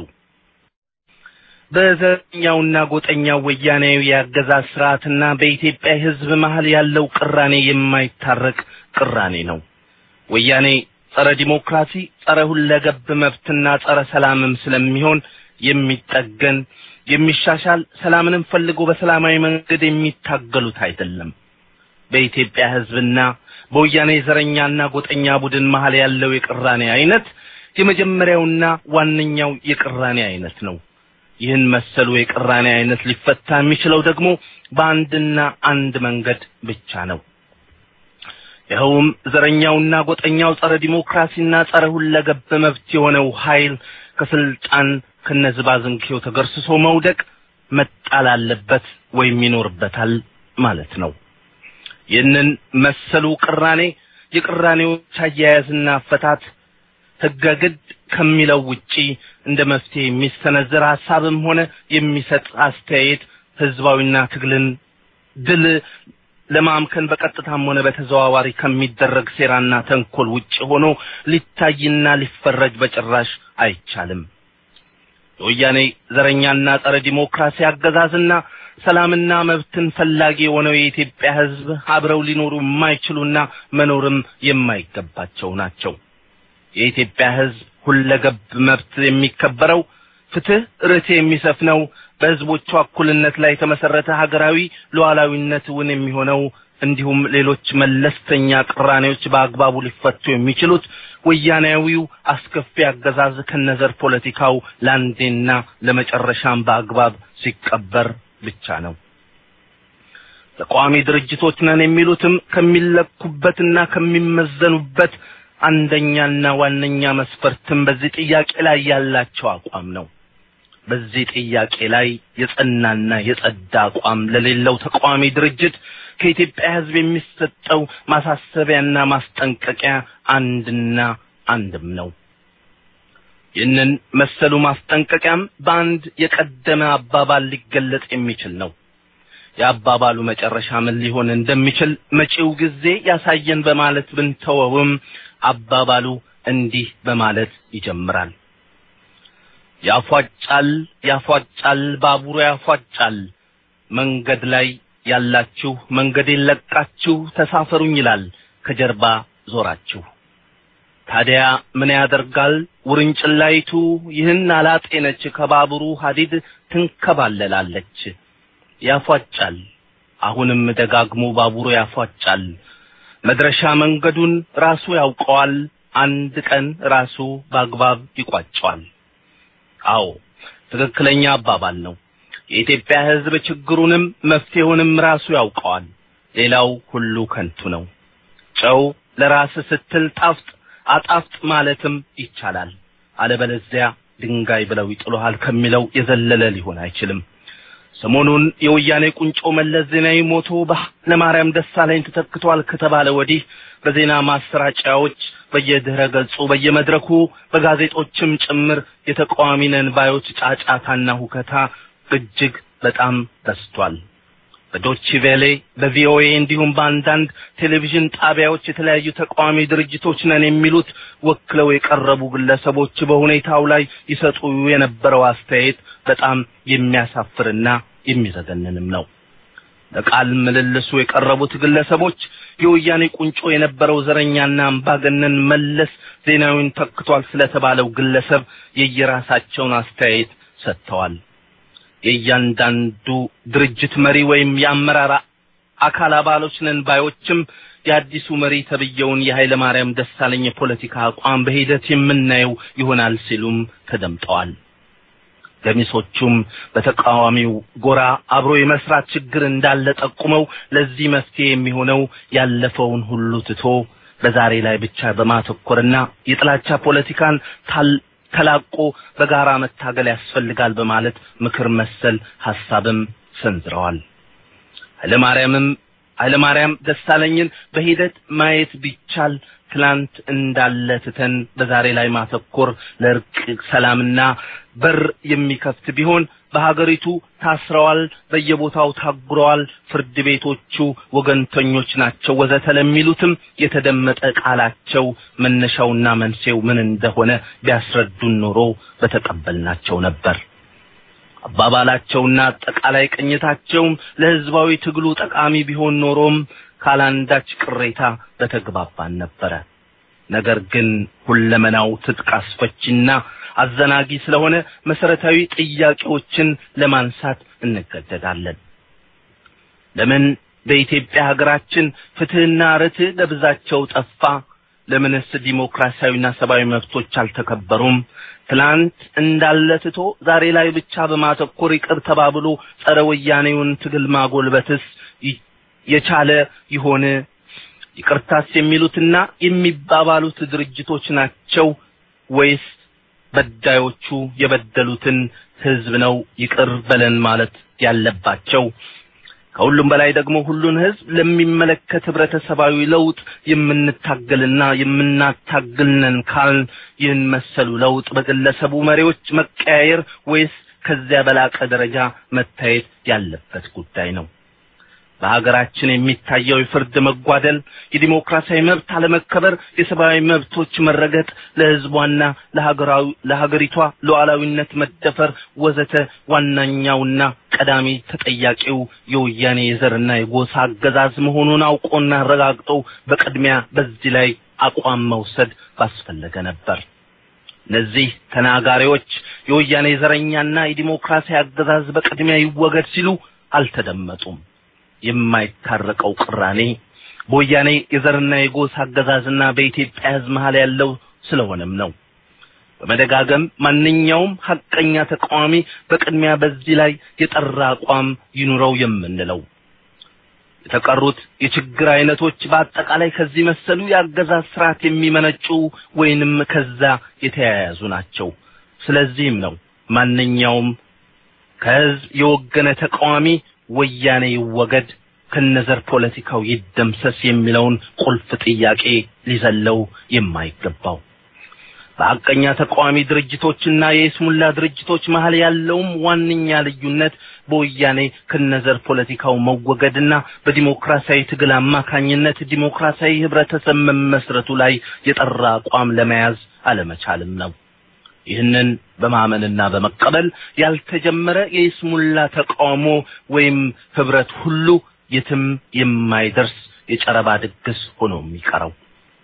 በዘረኛውና ጎጠኛው ወያኔው ያገዛዝ ስርዓትና በኢትዮጵያ ሕዝብ መሃል ያለው ቅራኔ የማይታረቅ ቅራኔ ነው ወያኔ ጸረ ዲሞክራሲ ጸረ ሁለገብ መብትና ጸረ ሰላምም ስለሚሆን የሚጠገን የሚሻሻል ሰላምንም ፈልጎ በሰላማዊ መንገድ የሚታገሉት አይደለም በኢትዮጵያ ሕዝብና በወያኔ ዘረኛና ጎጠኛ ቡድን መሃል ያለው የቅራኔ አይነት የመጀመሪያውና ዋነኛው የቅራኔ አይነት ነው ይህን መሰሉ የቅራኔ አይነት ሊፈታ የሚችለው ደግሞ በአንድና አንድ መንገድ ብቻ ነው ይኸውም ዘረኛውና ጎጠኛው ጸረ ዲሞክራሲና ጸረ ሁለገብ መብት የሆነው ኃይል ከስልጣን ከነዝባዝንኪው ተገርስሶ መውደቅ መጣል አለበት ወይም ይኖርበታል ማለት ነው ይህንን መሰሉ ቅራኔ የቅራኔዎች አያያዝና አፈታት ህገግድ ከሚለው ውጪ እንደ መፍትሄ የሚሰነዘር ሐሳብም ሆነ የሚሰጥ አስተያየት ህዝባዊና ትግልን ድል ለማምከን በቀጥታም ሆነ በተዘዋዋሪ ከሚደረግ ሴራና ተንኮል ውጪ ሆኖ ሊታይና ሊፈረጅ በጭራሽ አይቻልም ወያኔ ዘረኛና ጸረ ዲሞክራሲ አገዛዝና ሰላምና መብትን ፈላጊ የሆነው የኢትዮጵያ ህዝብ አብረው ሊኖሩ የማይችሉና መኖርም የማይገባቸው ናቸው የኢትዮጵያ ህዝብ ሁለገብ መብት የሚከበረው ፍትህ ርትዕ የሚሰፍነው በህዝቦቹ እኩልነት ላይ የተመሰረተ ሀገራዊ ሉዓላዊነትን የሚሆነው እንዲሁም ሌሎች መለስተኛ ቅራኔዎች በአግባቡ ሊፈቱ የሚችሉት ወያኔያዊው አስከፊ አገዛዝ ከነዘር ፖለቲካው ላንዴና ለመጨረሻም በአግባብ ሲቀበር ብቻ ነው ተቋሚ ድርጅቶች ነን የሚሉትም ከሚለኩበትና ከሚመዘኑበት አንደኛና ዋነኛ መስፈርትም በዚህ ጥያቄ ላይ ያላቸው አቋም ነው በዚህ ጥያቄ ላይ የጸናና የጸዳ አቋም ለሌለው ተቋሚ ድርጅት ከኢትዮጵያ ህዝብ የሚሰጠው ማሳሰቢያና ማስጠንቀቂያ አንድና አንድም ነው ይህንን መሰሉ ማስጠንቀቂያም በአንድ የቀደመ አባባል ሊገለጽ የሚችል ነው የአባባሉ መጨረሻ ምን ሊሆን እንደሚችል መጪው ጊዜ ያሳየን በማለት ብንተወውም አባባሉ እንዲህ በማለት ይጀምራል ያፏጫል ያፏጫል ባቡሩ ያፏጫል መንገድ ላይ ያላችሁ መንገድ ይለቃችሁ ተሳፈሩኝ ይላል ከጀርባ ዞራችሁ ታዲያ ምን ያደርጋል ውርንጭላይቱ ይህን አላጤነች ከባቡሩ ሐዲድ ትንከባለላለች ያፏጫል አሁንም ደጋግሞ ባቡሩ ያፏጫል መድረሻ መንገዱን ራሱ ያውቀዋል አንድ ቀን ራሱ በአግባብ ይቋጫል አዎ ትክክለኛ አባባል ነው የኢትዮጵያ ህዝብ ችግሩንም መፍትሄውንም ራሱ ያውቀዋል ሌላው ሁሉ ከንቱ ነው ጨው ለራስ ስትል ጣፍጥ አጣፍጥ ማለትም ይቻላል አለበለዚያ ድንጋይ ብለው ይጥሉሃል ከሚለው የዘለለ ሊሆን አይችልም ሰሞኑን የወያኔ ቁንጮ መለስ ዜናዊ ሞቶ በለማርያም ደሳለኝ ተተክቷል ከተባለ ወዲህ በዜና ማሰራጫዎች በየድህረ ገጹ በየመድረኩ በጋዜጦችም ጭምር የተቃዋሚ ነን ባዮች ጫጫታና ሁከታ እጅግ በጣም በስቷል በዶቼ ቬለ በቪኦኤ እንዲሁም በአንዳንድ ቴሌቪዥን ጣቢያዎች የተለያዩ ተቃዋሚ ድርጅቶች ነን የሚሉት ወክለው የቀረቡ ግለሰቦች በሁኔታው ላይ ይሰጡ የነበረው አስተያየት በጣም የሚያሳፍርና የሚዘገንንም ነው ለቃል ምልልሱ የቀረቡት ግለሰቦች የወያኔ ቁንጮ የነበረው ዘረኛና አምባገነን መለስ ዜናዊን ተክቷል ስለተባለው ግለሰብ የየራሳቸውን አስተያየት ሰጥተዋል የያንዳንዱ ድርጅት መሪ ወይም የአመራር አካል አባሎች ነን ባዮችም የአዲሱ መሪ ተብየውን የኃይለ ማርያም ደሳለኝ ፖለቲካ አቋም በሂደት የምናየው ይሆናል ሲሉም ተደምጠዋል ገሚሶቹም በተቃዋሚው ጎራ አብሮ የመስራት ችግር እንዳለ ጠቁመው ለዚህ መፍትሄ የሚሆነው ያለፈውን ሁሉ ትቶ በዛሬ ላይ ብቻ በማተኮርና የጥላቻ ፖለቲካን ተላቆ በጋራ መታገል ያስፈልጋል በማለት ምክር መሰል ሐሳብም ሰንዝረዋል ኃይለ ማርያምም ኃይለማርያም ደሳለኝን በሂደት ማየት ቢቻል ትላንት እንዳለ ትተን በዛሬ ላይ ማተኮር ለርቅ ሰላምና በር የሚከፍት ቢሆን በሀገሪቱ ታስረዋል፣ በየቦታው ታጉረዋል፣ ፍርድ ቤቶቹ ወገንተኞች ናቸው ወዘተ ለሚሉትም የተደመጠ ቃላቸው መነሻውና መንሴው ምን እንደሆነ ቢያስረዱን ኖሮ በተቀበልናቸው ነበር። አባባላቸውና አጠቃላይ ቅኝታቸው ለህዝባዊ ትግሉ ጠቃሚ ቢሆን ኖሮም ካላንዳች ቅሬታ በተግባባን ነበር። ነገር ግን ሁለመናው ትጥቅ አስፈችና አዘናጊ ስለሆነ መሰረታዊ ጥያቄዎችን ለማንሳት እንገደዳለን። ለምን በኢትዮጵያ ሀገራችን ፍትህና ርትዕ ለብዛቸው ጠፋ? ለምንስ ዲሞክራሲያዊና ሰብአዊ መብቶች አልተከበሩም? ትላንት እንዳለ ትቶ ዛሬ ላይ ብቻ በማተኮር ይቅር ተባብሎ ጸረ ወያኔውን ትግል ማጎልበትስ የቻለ ይሆን? ይቅርታስ የሚሉትና የሚባባሉት ድርጅቶች ናቸው ወይስ በዳዮቹ የበደሉትን ህዝብ ነው ይቅር በለን ማለት ያለባቸው? ከሁሉም በላይ ደግሞ ሁሉን ህዝብ ለሚመለከት ህብረተሰባዊ ለውጥ የምንታገልና የምናታግልነን ካል ይህን መሰሉ ለውጥ በግለሰቡ መሪዎች መቀያየር ወይስ ከዚያ በላቀ ደረጃ መታየት ያለበት ጉዳይ ነው? በሀገራችን የሚታየው የፍርድ መጓደል፣ የዲሞክራሲያዊ መብት አለመከበር፣ የሰብአዊ መብቶች መረገጥ፣ ለህዝቧና ለሀገራዊ ለሀገሪቷ ሉዓላዊነት መደፈር ወዘተ ዋናኛውና ቀዳሚ ተጠያቂው የወያኔ የዘርና የጎሳ አገዛዝ መሆኑን አውቆና አረጋግጦ በቅድሚያ በዚህ ላይ አቋም መውሰድ ባስፈለገ ነበር። እነዚህ ተናጋሪዎች የወያኔ ዘረኛና የዲሞክራሲያዊ አገዛዝ በቅድሚያ ይወገድ ሲሉ አልተደመጡም። የማይታረቀው ቅራኔ በወያኔ የዘርና የጎሳ አገዛዝና በኢትዮጵያ ህዝብ መሃል ያለው ስለሆነም ነው። በመደጋገም ማንኛውም ሐቀኛ ተቃዋሚ በቅድሚያ በዚህ ላይ የጠራ አቋም ይኑረው የምንለው። የተቀሩት የችግር አይነቶች በአጠቃላይ ከዚህ መሰሉ የአገዛዝ ስርዓት የሚመነጩ ወይንም ከዛ የተያያዙ ናቸው። ስለዚህም ነው ማንኛውም ከህዝብ የወገነ ተቃዋሚ ወያኔ ይወገድ ከነዘር ፖለቲካው ይደምሰስ የሚለውን ቁልፍ ጥያቄ ሊዘለው የማይገባው። በአቀኛ ተቃዋሚ ድርጅቶችና የስሙላ ድርጅቶች መሃል ያለውም ዋንኛ ልዩነት በወያኔ ከነዘር ፖለቲካው መወገድና በዲሞክራሲያዊ ትግል አማካኝነት ዲሞክራሲያዊ ህብረተሰብ መመስረቱ ላይ የጠራ አቋም ለመያዝ አለመቻልም ነው። ይህንን በማመንና በመቀበል ያልተጀመረ የስሙላ ተቃውሞ ወይም ህብረት ሁሉ የትም የማይደርስ የጨረባ ድግስ ሆኖ የሚቀረው።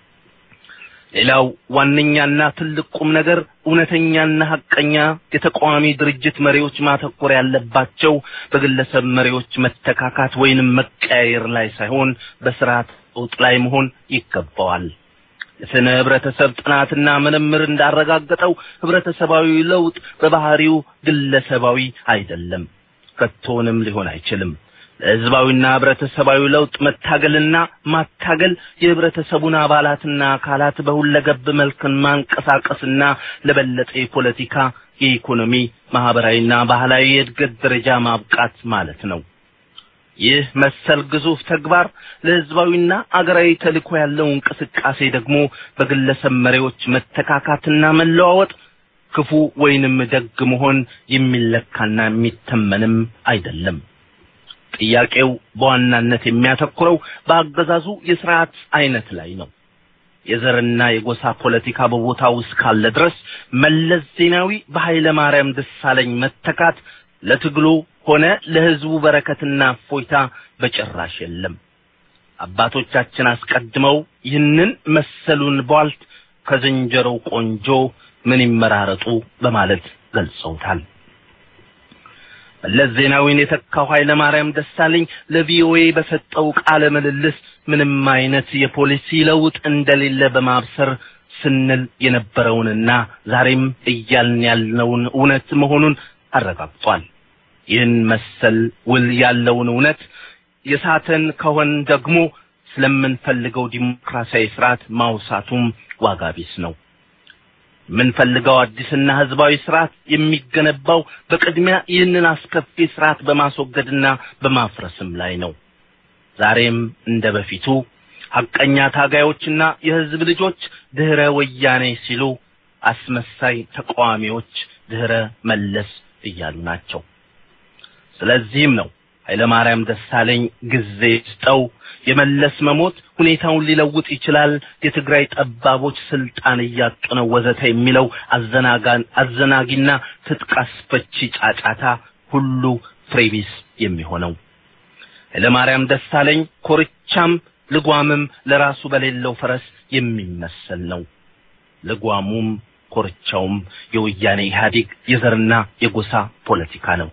ሌላው ዋንኛና ትልቅ ቁም ነገር እውነተኛና ሐቀኛ የተቃዋሚ ድርጅት መሪዎች ማተኮር ያለባቸው በግለሰብ መሪዎች መተካካት ወይንም መቀያየር ላይ ሳይሆን በስርዓት ለውጥ ላይ መሆን ይገባዋል። የስነ ህብረተሰብ ጥናትና ምርምር እንዳረጋገጠው ህብረተሰባዊ ለውጥ በባህሪው ግለሰባዊ አይደለም፣ ከቶንም ሊሆን አይችልም። ለህዝባዊና ህብረተሰባዊ ለውጥ መታገልና ማታገል የህብረተሰቡን አባላትና አካላት በሁለገብ መልክ ማንቀሳቀስና ለበለጠ የፖለቲካ፣ የኢኮኖሚ፣ ማህበራዊና ባህላዊ እድገት ደረጃ ማብቃት ማለት ነው። ይህ መሰል ግዙፍ ተግባር ለህዝባዊና አገራዊ ተልዕኮ ያለው እንቅስቃሴ ደግሞ በግለሰብ መሪዎች መተካካትና መለዋወጥ ክፉ ወይንም ደግ መሆን የሚለካና የሚተመንም አይደለም። ጥያቄው በዋናነት የሚያተኩረው በአገዛዙ የሥርዓት አይነት ላይ ነው። የዘርና የጎሳ ፖለቲካ በቦታው እስካለ ድረስ መለስ ዜናዊ በኃይለ ማርያም ደሳለኝ መተካት ለትግሉ ሆነ ለህዝቡ በረከትና ፎይታ በጭራሽ የለም። አባቶቻችን አስቀድመው ይህንን መሰሉን ቧልት ከዝንጀሮ ቆንጆ ምን ይመራረጡ በማለት ገልጸውታል። መለስ ዜናዊን የተካው ኃይለ ማርያም ደሳለኝ ለቪኦኤ በሰጠው ቃለ ምልልስ ምንም አይነት የፖሊሲ ለውጥ እንደሌለ በማብሰር ስንል የነበረውንና ዛሬም እያልን ያለውን እውነት መሆኑን አረጋግጧል። ይህን መሰል ውል ያለውን እውነት የሳተን ከሆነ ደግሞ ስለምንፈልገው ዲሞክራሲያዊ ስርዓት ማውሳቱም ዋጋ ቢስ ነው። ምንፈልገው አዲስና ህዝባዊ ስርዓት የሚገነባው በቅድሚያ ይህንን አስከፊ ስርዓት በማስወገድና በማፍረስም ላይ ነው። ዛሬም እንደበፊቱ ሐቀኛ ታጋዮችና የህዝብ ልጆች ድህረ ወያኔ ሲሉ አስመሳይ ተቃዋሚዎች ድህረ መለስ እያሉ ናቸው። ስለዚህም ነው ኃይለ ማርያም ደሳለኝ ጊዜ ስጠው የመለስ መሞት ሁኔታውን ሊለውጥ ይችላል የትግራይ ጠባቦች ስልጣን እያጡ ነው ወዘተ የሚለው አዘናጋን አዘናጊና ትጥቅ አስፈቺ ጫጫታ ሁሉ ፍሬቢስ የሚሆነው። ኃይለ ማርያም ደሳለኝ ኮርቻም ልጓምም ለራሱ በሌለው ፈረስ የሚመሰል ነው። ልጓሙም ኮርቻውም የወያኔ ኢህአዴግ የዘርና የጎሳ ፖለቲካ ነው።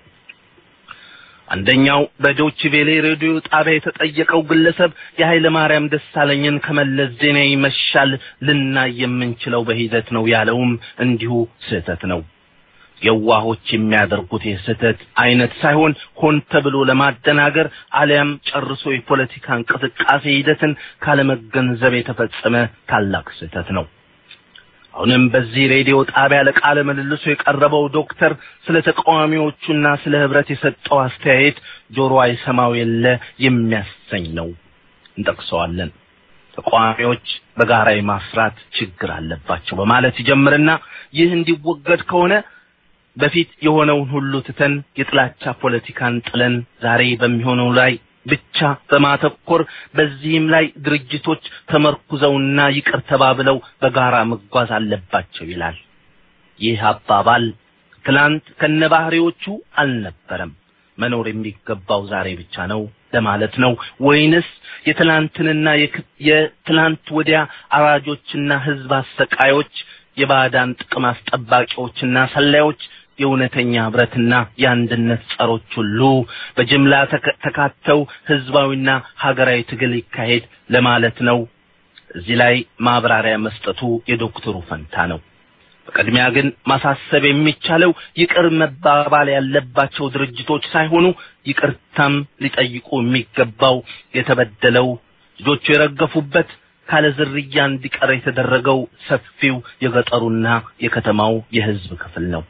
አንደኛው በዶች ቬሌ ሬዲዮ ጣቢያ የተጠየቀው ግለሰብ የኃይለ ማርያም ደሳለኝን ከመለስ ዜናዊ መሻል ልናይ የምንችለው በሂደት ነው ያለውም እንዲሁ ስህተት ነው። የዋሆች የሚያደርጉት የስህተት አይነት ሳይሆን ሆን ተብሎ ለማደናገር አሊያም ጨርሶ የፖለቲካ እንቅስቃሴ ሂደትን ካለመገንዘብ የተፈጸመ ታላቅ ስህተት ነው። አሁንም በዚህ ሬዲዮ ጣቢያ ለቃለ ምልልሱ የቀረበው ዶክተር ስለ ተቃዋሚዎቹና ስለ ህብረት የሰጠው አስተያየት ጆሮ አይሰማው የለ የሚያሰኝ ነው። እንጠቅሰዋለን። ተቃዋሚዎች በጋራ የማስራት ችግር አለባቸው በማለት ይጀምርና ይህ እንዲወገድ ከሆነ በፊት የሆነውን ሁሉ ትተን የጥላቻ ፖለቲካን ጥለን ዛሬ በሚሆነው ላይ ብቻ በማተኮር በዚህም ላይ ድርጅቶች ተመርኩዘውና ይቅር ተባብለው በጋራ መጓዝ አለባቸው ይላል። ይህ አባባል ትላንት ከነባህሪዎቹ አልነበረም መኖር የሚገባው ዛሬ ብቻ ነው ለማለት ነው ወይንስ የትላንትንና የትላንት ወዲያ አራጆችና ህዝብ አሰቃዮች የባዳን ጥቅም አስጠባቂዎችና ሰላዮች የእውነተኛ ህብረትና የአንድነት ጸሮች ሁሉ በጅምላ ተካተው ህዝባዊና ሀገራዊ ትግል ይካሄድ ለማለት ነው? እዚህ ላይ ማብራሪያ መስጠቱ የዶክተሩ ፈንታ ነው። በቅድሚያ ግን ማሳሰብ የሚቻለው ይቅር መባባል ያለባቸው ድርጅቶች ሳይሆኑ ይቅርታም ሊጠይቁ የሚገባው የተበደለው ልጆቹ የረገፉበት ካለ ዝርያ እንዲቀር የተደረገው ሰፊው የገጠሩና የከተማው የህዝብ ክፍል ነው።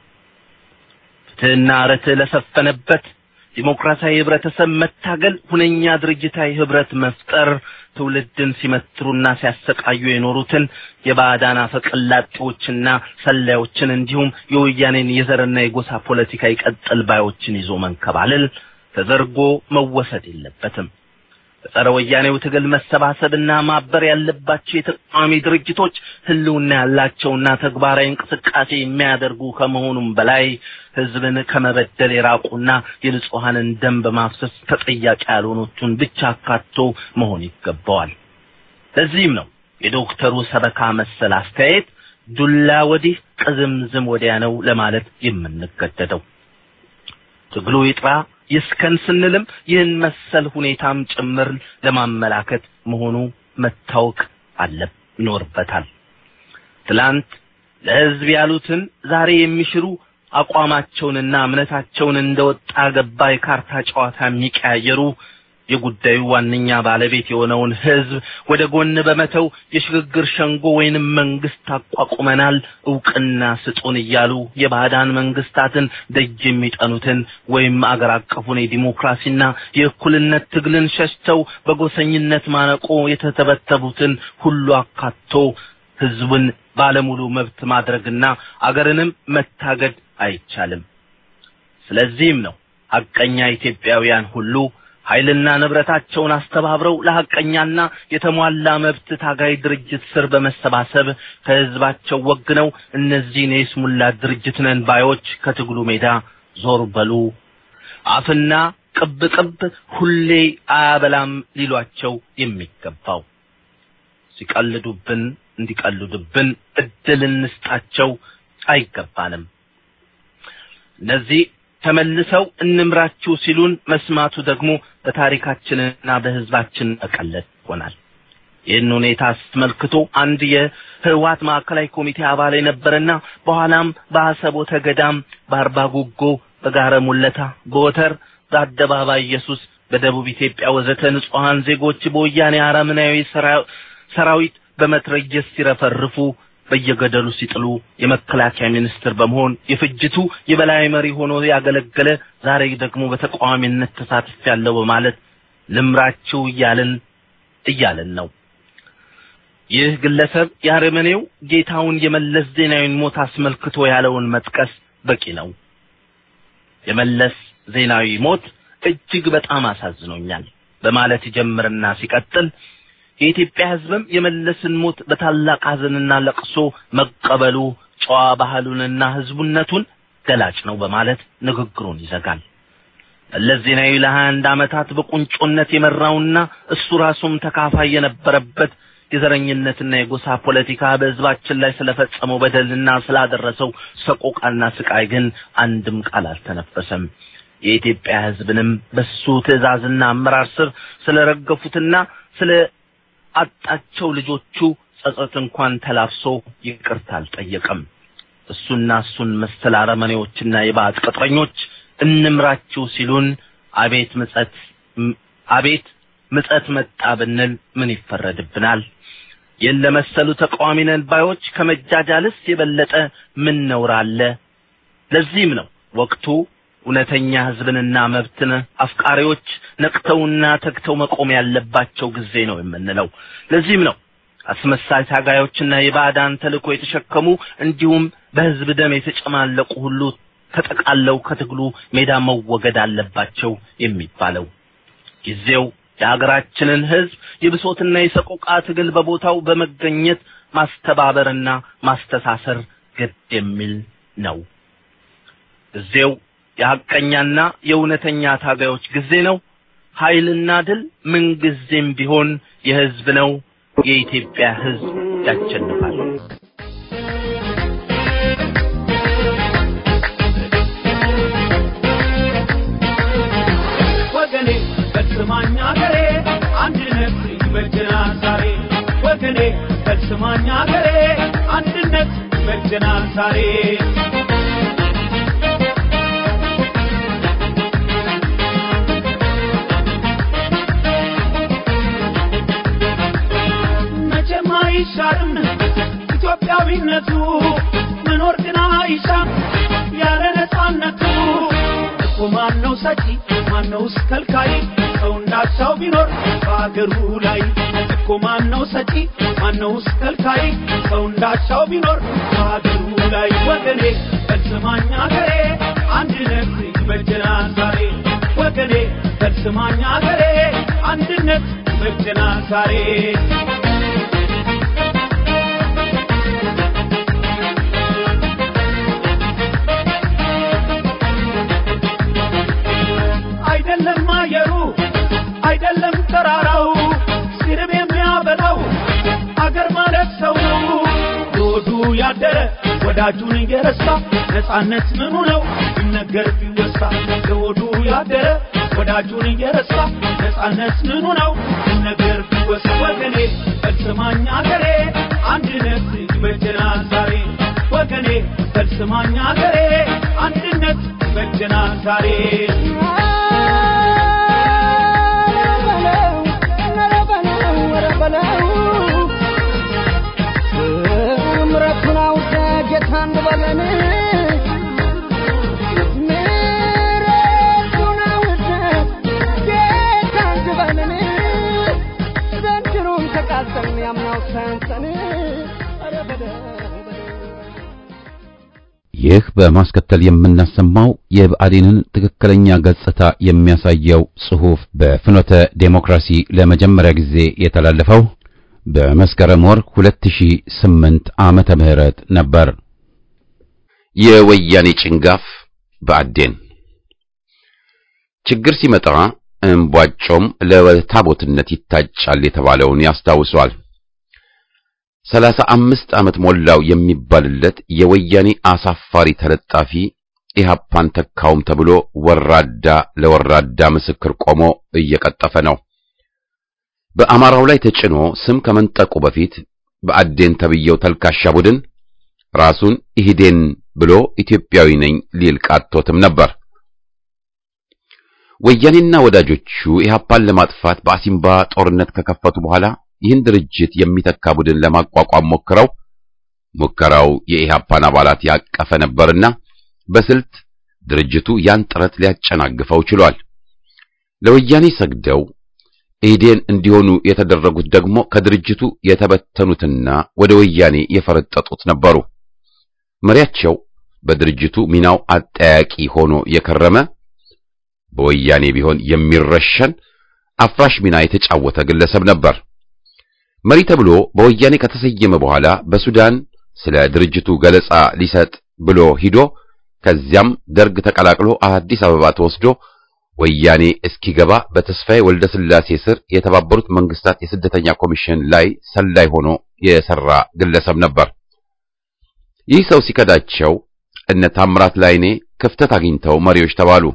ፍትህና ርትዕ ለሰፈነበት ዲሞክራሲያዊ ህብረተሰብ መታገል ሁነኛ ድርጅታዊ ህብረት መፍጠር ትውልድን ሲመትሩና ሲያሰቃዩ የኖሩትን የባዳና ፈቀላጤዎችና ሰላዮችን እንዲሁም የወያኔን የዘርና የጎሳ ፖለቲካ ይቀጥል ባዮችን ይዞ መንከባለል ተዘርጎ መወሰድ የለበትም። በጸረ ወያኔው ትግል መሰባሰብና ማበር ያለባቸው የተቃዋሚ ድርጅቶች ህልውና ያላቸውና ተግባራዊ እንቅስቃሴ የሚያደርጉ ከመሆኑም በላይ ህዝብን ከመበደል የራቁና የንጹሃንን ደም በማፍሰስ ተጠያቂ ያልሆኑትን ብቻ አካቶ መሆን ይገባዋል። ለዚህም ነው የዶክተሩ ሰበካ መሰል አስተያየት ዱላ ወዲህ ቅዝምዝም ወዲያ ነው ለማለት የምንገደደው። ትግሉ ይጥራ ይስከን ስንልም ይህን መሰል ሁኔታም ጭምር ለማመላከት መሆኑ መታወቅ አለብ ይኖርበታል። ትላንት ለህዝብ ያሉትን ዛሬ የሚሽሩ አቋማቸውንና እምነታቸውን እንደወጣ ገባ የካርታ ጨዋታ የሚቀያየሩ የጉዳዩ ዋነኛ ባለቤት የሆነውን ህዝብ ወደ ጎን በመተው የሽግግር ሸንጎ ወይንም መንግስት አቋቁመናል ዕውቅና ስጡን እያሉ የባዳን መንግስታትን ደጅ የሚጠኑትን ወይም አገር አቀፉን የዲሞክራሲና የእኩልነት ትግልን ሸሽተው በጎሰኝነት ማነቆ የተተበተቡትን ሁሉ አካቶ ህዝብን ባለሙሉ መብት ማድረግና አገርንም መታገድ አይቻልም። ስለዚህም ነው ሐቀኛ ኢትዮጵያውያን ሁሉ ኃይልና ንብረታቸውን አስተባብረው ለሐቀኛና የተሟላ መብት ታጋይ ድርጅት ስር በመሰባሰብ ከህዝባቸው ወግነው እነዚህን የስሙላ ድርጅት ነን ባዮች ከትግሉ ሜዳ ዞር በሉ አፍና ቅብቅብ ሁሌ አያበላም ሊሏቸው የሚገባው ሲቀልዱብን እንዲቀልዱብን እድል እንስጣቸው አይገባንም። እነዚህ ተመልሰው እንምራችሁ ሲሉን መስማቱ ደግሞ በታሪካችንና በህዝባችን ተቀለድ ሆናል። ይህን ሁኔታ አስመልክቶ አንድ የህወሓት ማዕከላዊ ኮሚቴ አባል የነበረና በኋላም በአሰቦተ ገዳም በአርባ ጉጎ በጋረ ሙለታ በወተር በአደባባይ ኢየሱስ በደቡብ ኢትዮጵያ ወዘተ ንጹሃን ዜጎች በወያኔ አረመኔያዊ ሰራዊት በመትረየስ ሲረፈርፉ በየገደሉ ሲጥሉ የመከላከያ ሚኒስትር በመሆን የፍጅቱ የበላይ መሪ ሆኖ ያገለገለ ዛሬ ደግሞ በተቃዋሚነት ተሳትፎ ያለው በማለት ልምራችሁ እያልን እያልን ነው። ይህ ግለሰብ ያረመኔው ጌታውን የመለስ ዜናዊን ሞት አስመልክቶ ያለውን መጥቀስ በቂ ነው። የመለስ ዜናዊ ሞት እጅግ በጣም አሳዝኖኛል በማለት ይጀምርና ሲቀጥል የኢትዮጵያ ሕዝብም የመለስን ሞት በታላቅ ሐዘንና ለቅሶ መቀበሉ ጨዋ ባህሉንና ሕዝቡነቱን ገላጭ ነው በማለት ንግግሩን ይዘጋል። መለስ ዜናዊ ለሃያ አንድ ዓመታት በቁንጮነት የመራውና እሱ ራሱም ተካፋይ የነበረበት የዘረኝነትና የጎሳ ፖለቲካ በሕዝባችን ላይ ስለፈጸመው በደልና ስላደረሰው ሰቆቃና ስቃይ ግን አንድም ቃል አልተነፈሰም። የኢትዮጵያ ሕዝብንም በሱ ትዕዛዝና አመራር ስር ስለረገፉትና ስለ አጣቸው ልጆቹ ጸጸት እንኳን ተላፍሶ ይቅርታ አልጠየቀም። እሱና እሱን መሰል አረመኔዎችና የባዕድ ቅጥረኞች እንምራችሁ ሲሉን አቤት ምጸት አቤት ምጸት መጣ ብንል ምን ይፈረድብናል? የለመሰሉ ተቃዋሚ ነን ባዮች ከመጃጃልስ የበለጠ ምን ነውር አለ? ለዚህም ነው ወቅቱ እውነተኛ ሕዝብንና መብትን አፍቃሪዎች ነቅተውና ተግተው መቆም ያለባቸው ጊዜ ነው የምንለው። ለዚህም ነው አስመሳይ ታጋዮችና የባዕዳን ተልዕኮ የተሸከሙ እንዲሁም በሕዝብ ደም የተጨማለቁ ሁሉ ተጠቃለው ከትግሉ ሜዳ መወገድ አለባቸው የሚባለው። ጊዜው የሀገራችንን ሕዝብ የብሶትና የሰቆቃ ትግል በቦታው በመገኘት ማስተባበርና ማስተሳሰር ግድ የሚል ነው። ጊዜው የሐቀኛና የእውነተኛ ታጋዮች ጊዜ ነው። ኃይልና ድል ምን ጊዜም ቢሆን የሕዝብ ነው። የኢትዮጵያ ሕዝብ ያሸንፋል። ወገኔ በስማኛ ገሬ አንድነት ይበጀናል ዛሬ። ወገኔ በስማኛ ገሬ አንድነት ይበጀናል ዛሬ። አይሻርም ኢትዮጵያዊነቱ መኖር ግን አይሻም ያለ ነፃነቱ። እኮ ማነው ሰጪ ማነው ከልካይ ሰው እንዳሻው ቢኖር በአገሩ ላይ። እኮ ማነው ሰጪ ማነው ከልካይ ሰው እንዳሻው ቢኖር በአገሩ ላይ። ወገኔ በስማኛ ገሬ አንድነት ይበጀናል ዛሬ። ወገኔ በስማኛ ገሬ አንድነት ይበጀናል ዛሬ። አይደለም ተራራው ሲርብ የሚያበላው አገር ማለት ሰው ዶዱ ያደረ ወዳጁን የረሳ ነፃነት ምኑ ነው ይነገር ቢወሳ። ዶዱ ያደረ ወዳጁን የረሳ ነፃነት ምኑ ነው ይነገር ቢወሳ። ወገኔ በስማኛ ገሬ አንድነት ይበጀናል ዛሬ። ወገኔ በስማኛ ገሬ አንድነት ይበጀናል ዛሬ። ምረቱናው ጌታን በለን ምረቱናው ጌታን በለን ዘንድሮን ተቃጠን ያምናው ሰንሰን። ይህ በማስከተል የምናሰማው የብአዴንን ትክክለኛ ገጽታ የሚያሳየው ጽሑፍ በፍኖተ ዴሞክራሲ ለመጀመሪያ ጊዜ የተላለፈው በመስከረም ወር ሁለት ሺህ ስምንት ዓመተ ምህረት ነበር። የወያኔ ጭንጋፍ ብአዴን ችግር ሲመጣ እንቧጮም ለታቦትነት ይታጫል የተባለውን ያስታውሷል። ሰላሳ አምስት ዓመት ሞላው የሚባልለት የወያኔ አሳፋሪ ተለጣፊ ኢህአፓን ተካውም ተብሎ ወራዳ ለወራዳ ምስክር ቆሞ እየቀጠፈ ነው። በአማራው ላይ ተጭኖ ስም ከመንጠቁ በፊት ብአዴን ተብየው ተልካሻ ቡድን ራሱን ኢህዴን ብሎ ኢትዮጵያዊ ነኝ ሊል ቃቶትም ነበር። ወያኔና ወዳጆቹ ኢህአፓን ለማጥፋት በአሲምባ ጦርነት ከከፈቱ በኋላ ይህን ድርጅት የሚተካ ቡድን ለማቋቋም ሞክረው ሙከራው የኢህአፓን አባላት ያቀፈ ነበርና በስልት ድርጅቱ ያን ጥረት ሊያጨናግፈው ችሏል። ለወያኔ ሰግደው ኢህዴን እንዲሆኑ የተደረጉት ደግሞ ከድርጅቱ የተበተኑትና ወደ ወያኔ የፈረጠጡት ነበሩ። መሪያቸው በድርጅቱ ሚናው አጠያቂ ሆኖ የከረመ በወያኔ ቢሆን የሚረሸን አፍራሽ ሚና የተጫወተ ግለሰብ ነበር። መሪ ተብሎ በወያኔ ከተሰየመ በኋላ በሱዳን ስለ ድርጅቱ ገለጻ ሊሰጥ ብሎ ሂዶ ከዚያም ደርግ ተቀላቅሎ አዲስ አበባ ተወስዶ ወያኔ እስኪገባ በተስፋዬ ወልደ ስላሴ ስር የተባበሩት መንግስታት የስደተኛ ኮሚሽን ላይ ሰላይ ሆኖ የሰራ ግለሰብ ነበር። ይህ ሰው ሲከዳቸው እነ ታምራት ላይኔ ክፍተት አግኝተው መሪዎች ተባሉ።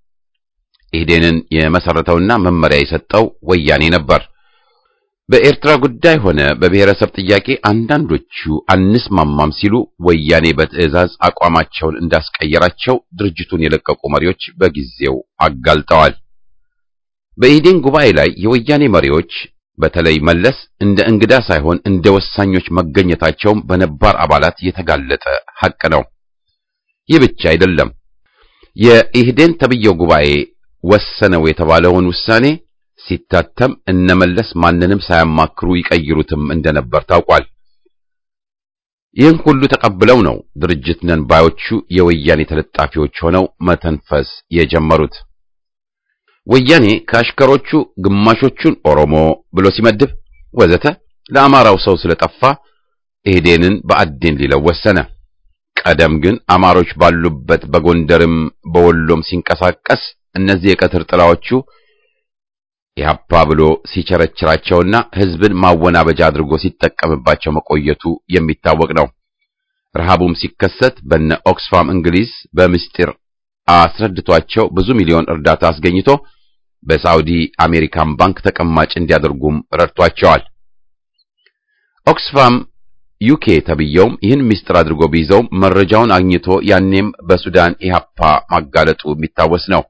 ኢህዴንን የመሰረተውና መመሪያ የሰጠው ወያኔ ነበር። በኤርትራ ጉዳይ ሆነ በብሔረሰብ ጥያቄ አንዳንዶቹ አንስማማም ሲሉ ወያኔ በትዕዛዝ አቋማቸውን እንዳስቀየራቸው ድርጅቱን የለቀቁ መሪዎች በጊዜው አጋልጠዋል። በኢህዴን ጉባኤ ላይ የወያኔ መሪዎች በተለይ መለስ እንደ እንግዳ ሳይሆን እንደ ወሳኞች መገኘታቸውም በነባር አባላት የተጋለጠ ሐቅ ነው። ይህ ብቻ አይደለም። የኢህዴን ተብየው ጉባኤ ወሰነው የተባለውን ውሳኔ ሲታተም እነመለስ ማንንም ሳያማክሩ ይቀይሩትም እንደነበር ታውቋል። ይህን ሁሉ ተቀብለው ነው ድርጅት ነን ባዮቹ የወያኔ ተለጣፊዎች ሆነው መተንፈስ የጀመሩት። ወያኔ ከአሽከሮቹ ግማሾቹን ኦሮሞ ብሎ ሲመድብ ወዘተ ለአማራው ሰው ስለጠፋ ኢህዴንን በአዴን ሊለው ወሰነ። ቀደም ግን አማሮች ባሉበት በጎንደርም በወሎም ሲንቀሳቀስ እነዚህ የቀትር ጥላዎቹ ኢህአፓ ብሎ ሲቸረችራቸውና ህዝብን ማወናበጃ አድርጎ ሲጠቀምባቸው መቆየቱ የሚታወቅ ነው። ረሃቡም ሲከሰት በነ ኦክስፋም እንግሊዝ በምስጢር አስረድቷቸው ብዙ ሚሊዮን እርዳታ አስገኝቶ በሳውዲ አሜሪካን ባንክ ተቀማጭ እንዲያደርጉም ረድቷቸዋል። ኦክስፋም ዩኬ ተብየውም ይህን ምስጢር አድርጎ ቢይዘው መረጃውን አግኝቶ ያኔም በሱዳን ኢህአፓ ማጋለጡ የሚታወስ ነው።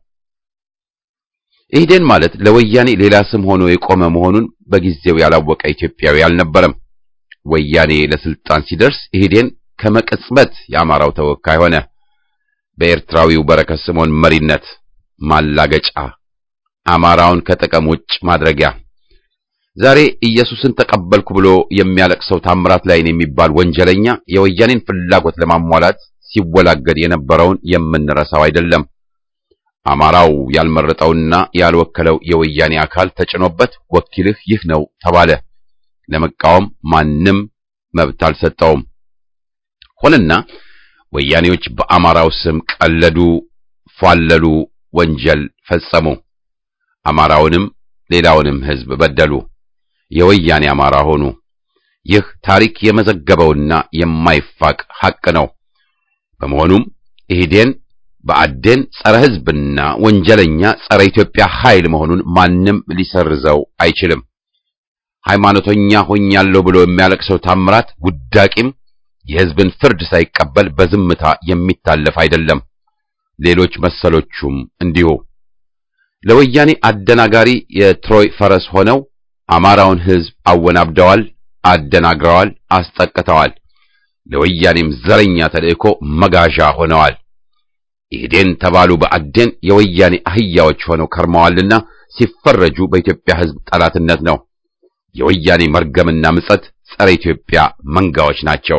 ኢህዴን ማለት ለወያኔ ሌላ ስም ሆኖ የቆመ መሆኑን በጊዜው ያላወቀ ኢትዮጵያዊ አልነበረም። ወያኔ ለስልጣን ሲደርስ ኢህዴን ከመቅጽበት የአማራው ተወካይ ሆነ። በኤርትራዊው በረከት ስምዖን መሪነት ማላገጫ፣ አማራውን ከጥቅም ውጭ ማድረጊያ። ዛሬ ኢየሱስን ተቀበልኩ ብሎ የሚያለቅሰው ታምራት ላይን የሚባል ወንጀለኛ የወያኔን ፍላጎት ለማሟላት ሲወላገድ የነበረውን የምንረሳው አይደለም። አማራው ያልመረጠውና ያልወከለው የወያኔ አካል ተጭኖበት ወኪልህ ይህ ነው ተባለ። ለመቃወም ማንም መብት አልሰጠውም። ሆነና ወያኔዎች በአማራው ስም ቀለዱ፣ ፏለሉ፣ ወንጀል ፈጸሙ። አማራውንም ሌላውንም ህዝብ በደሉ። የወያኔ አማራ ሆኑ። ይህ ታሪክ የመዘገበውና የማይፋቅ ሐቅ ነው። በመሆኑም ኢህዴን በአዴን ጸረ ህዝብና ወንጀለኛ ጸረ ኢትዮጵያ ኃይል መሆኑን ማንም ሊሰርዘው አይችልም። ሃይማኖተኛ ሆኛለሁ ብሎ የሚያለቅሰው ታምራት ጉዳቂም የህዝብን ፍርድ ሳይቀበል በዝምታ የሚታለፍ አይደለም። ሌሎች መሰሎቹም እንዲሁ ለወያኔ አደናጋሪ የትሮይ ፈረስ ሆነው አማራውን ህዝብ አወናብደዋል፣ አደናግረዋል፣ አስጠቅተዋል። ለወያኔም ዘረኛ ተልእኮ መጋዣ ሆነዋል። ኢህዴን ተባሉ በአዴን የወያኔ አህያዎች ሆነው ከርመዋልና ሲፈረጁ በኢትዮጵያ ህዝብ ጠላትነት ነው። የወያኔ መርገምና ምጸት ጸረ ኢትዮጵያ መንጋዎች ናቸው።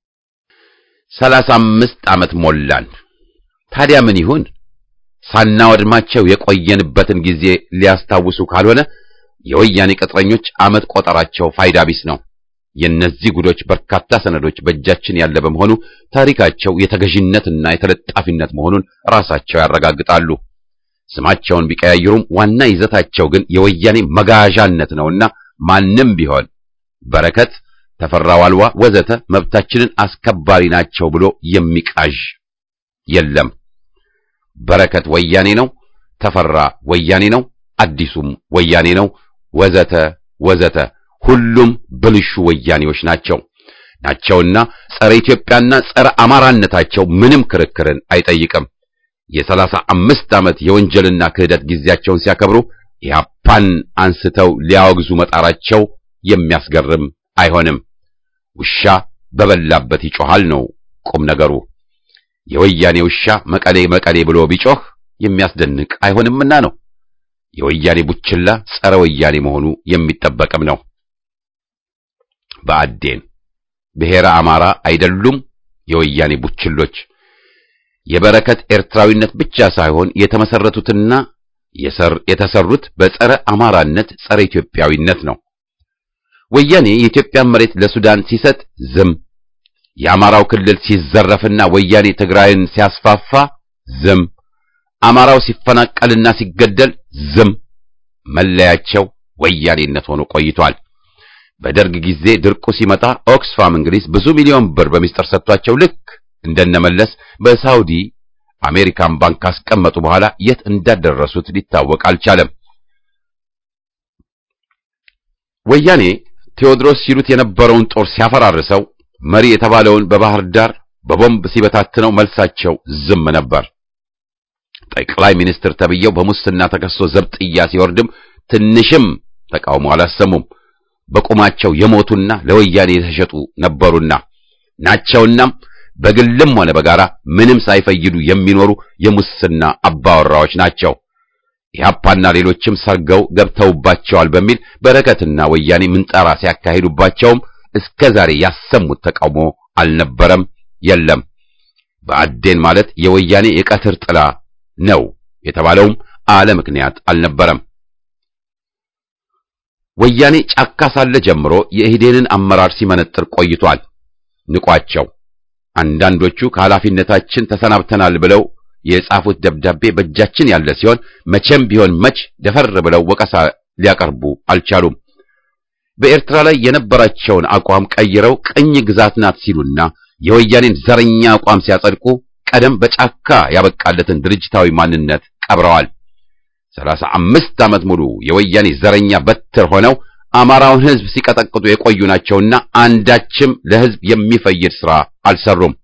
ሰላሳ አምስት ዓመት ሞላን። ታዲያ ምን ይሁን? ሳናወድማቸው የቆየንበትን ጊዜ ሊያስታውሱ ካልሆነ የወያኔ ቅጥረኞች ዓመት ቆጠራቸው ፋይዳ ቢስ ነው። የነዚህ ጉዶች በርካታ ሰነዶች በእጃችን ያለ በመሆኑ ታሪካቸው የተገዥነትና የተለጣፊነት መሆኑን ራሳቸው ያረጋግጣሉ። ስማቸውን ቢቀያየሩም ዋና ይዘታቸው ግን የወያኔ መጋዣነት ነውና ማንም ቢሆን በረከት፣ ተፈራ ዋልዋ ወዘተ መብታችንን አስከባሪ ናቸው ብሎ የሚቃዥ የለም። በረከት ወያኔ ነው፣ ተፈራ ወያኔ ነው፣ አዲሱም ወያኔ ነው ወዘተ ወዘተ ሁሉም ብልሹ ወያኔዎች ናቸው ናቸውና ጸረ ኢትዮጵያና ጸረ አማራነታቸው ምንም ክርክርን አይጠይቅም። የሰላሳ አምስት ዓመት የወንጀልና ክህደት ጊዜያቸውን ሲያከብሩ ኢህአፓን አንስተው ሊያወግዙ መጣራቸው የሚያስገርም አይሆንም። ውሻ በበላበት ይጮሃል ነው ቁም ነገሩ። የወያኔ ውሻ መቀሌ መቀሌ ብሎ ቢጮህ የሚያስደንቅ አይሆንምና ነው። የወያኔ ቡችላ ጸረ ወያኔ መሆኑ የሚጠበቅም ነው። ብአዴን ብሔረ አማራ አይደሉም የወያኔ ቡችሎች። የበረከት ኤርትራዊነት ብቻ ሳይሆን የተመሰረቱትና የሰር የተሰሩት በጸረ አማራነት ጸረ ኢትዮጵያዊነት ነው። ወያኔ የኢትዮጵያን መሬት ለሱዳን ሲሰጥ ዝም፣ የአማራው ክልል ሲዘረፍና ወያኔ ትግራይን ሲያስፋፋ ዝም፣ አማራው ሲፈናቀልና ሲገደል ዝም። መለያቸው ወያኔነት ሆኖ ቆይቷል። በደርግ ጊዜ ድርቁ ሲመጣ ኦክስፋም እንግሊዝ ብዙ ሚሊዮን ብር በሚስጥር ሰጥቷቸው ልክ እንደነመለስ በሳውዲ አሜሪካን ባንክ ካስቀመጡ በኋላ የት እንዳደረሱት ሊታወቅ አልቻለም። ወያኔ ቴዎድሮስ ሲሉት የነበረውን ጦር ሲያፈራርሰው መሪ የተባለውን በባህር ዳር በቦምብ ሲበታትነው መልሳቸው ዝም ነበር። ጠቅላይ ሚኒስትር ተብየው በሙስና ተከሶ ዘብጥያ ሲወርድም ትንሽም ተቃውሞ አላሰሙም። በቁማቸው የሞቱና ለወያኔ የተሸጡ ነበሩና ናቸውናም በግልም ሆነ በጋራ ምንም ሳይፈይዱ የሚኖሩ የሙስና አባወራዎች ናቸው። ኢህአፓና ሌሎችም ሰርገው ገብተውባቸዋል በሚል በረከትና ወያኔ ምንጣራ ሲያካሂዱባቸውም እስከዛሬ ያሰሙት ተቃውሞ አልነበረም፣ የለም። ብአዴን ማለት የወያኔ የቀትር ጥላ ነው የተባለውም አለ ምክንያት አልነበረም። ወያኔ ጫካ ሳለ ጀምሮ የኢህዴንን አመራር ሲመነጥር ቆይቷል። ንቋቸው አንዳንዶቹ ከኃላፊነታችን ተሰናብተናል ብለው የጻፉት ደብዳቤ በእጃችን ያለ ሲሆን መቼም ቢሆን መች ደፈር ብለው ወቀሳ ሊያቀርቡ አልቻሉም። በኤርትራ ላይ የነበራቸውን አቋም ቀይረው ቅኝ ግዛት ናት ሲሉና የወያኔን ዘረኛ አቋም ሲያጸድቁ ቀደም በጫካ ያበቃለትን ድርጅታዊ ማንነት ቀብረዋል። ሰላሳ አምስት ዓመት ሙሉ የወያኔ ዘረኛ በትር ሆነው አማራውን ሕዝብ ሲቀጠቅጡ የቆዩ ናቸውና አንዳችም ለሕዝብ የሚፈይድ ሥራ አልሰሩም።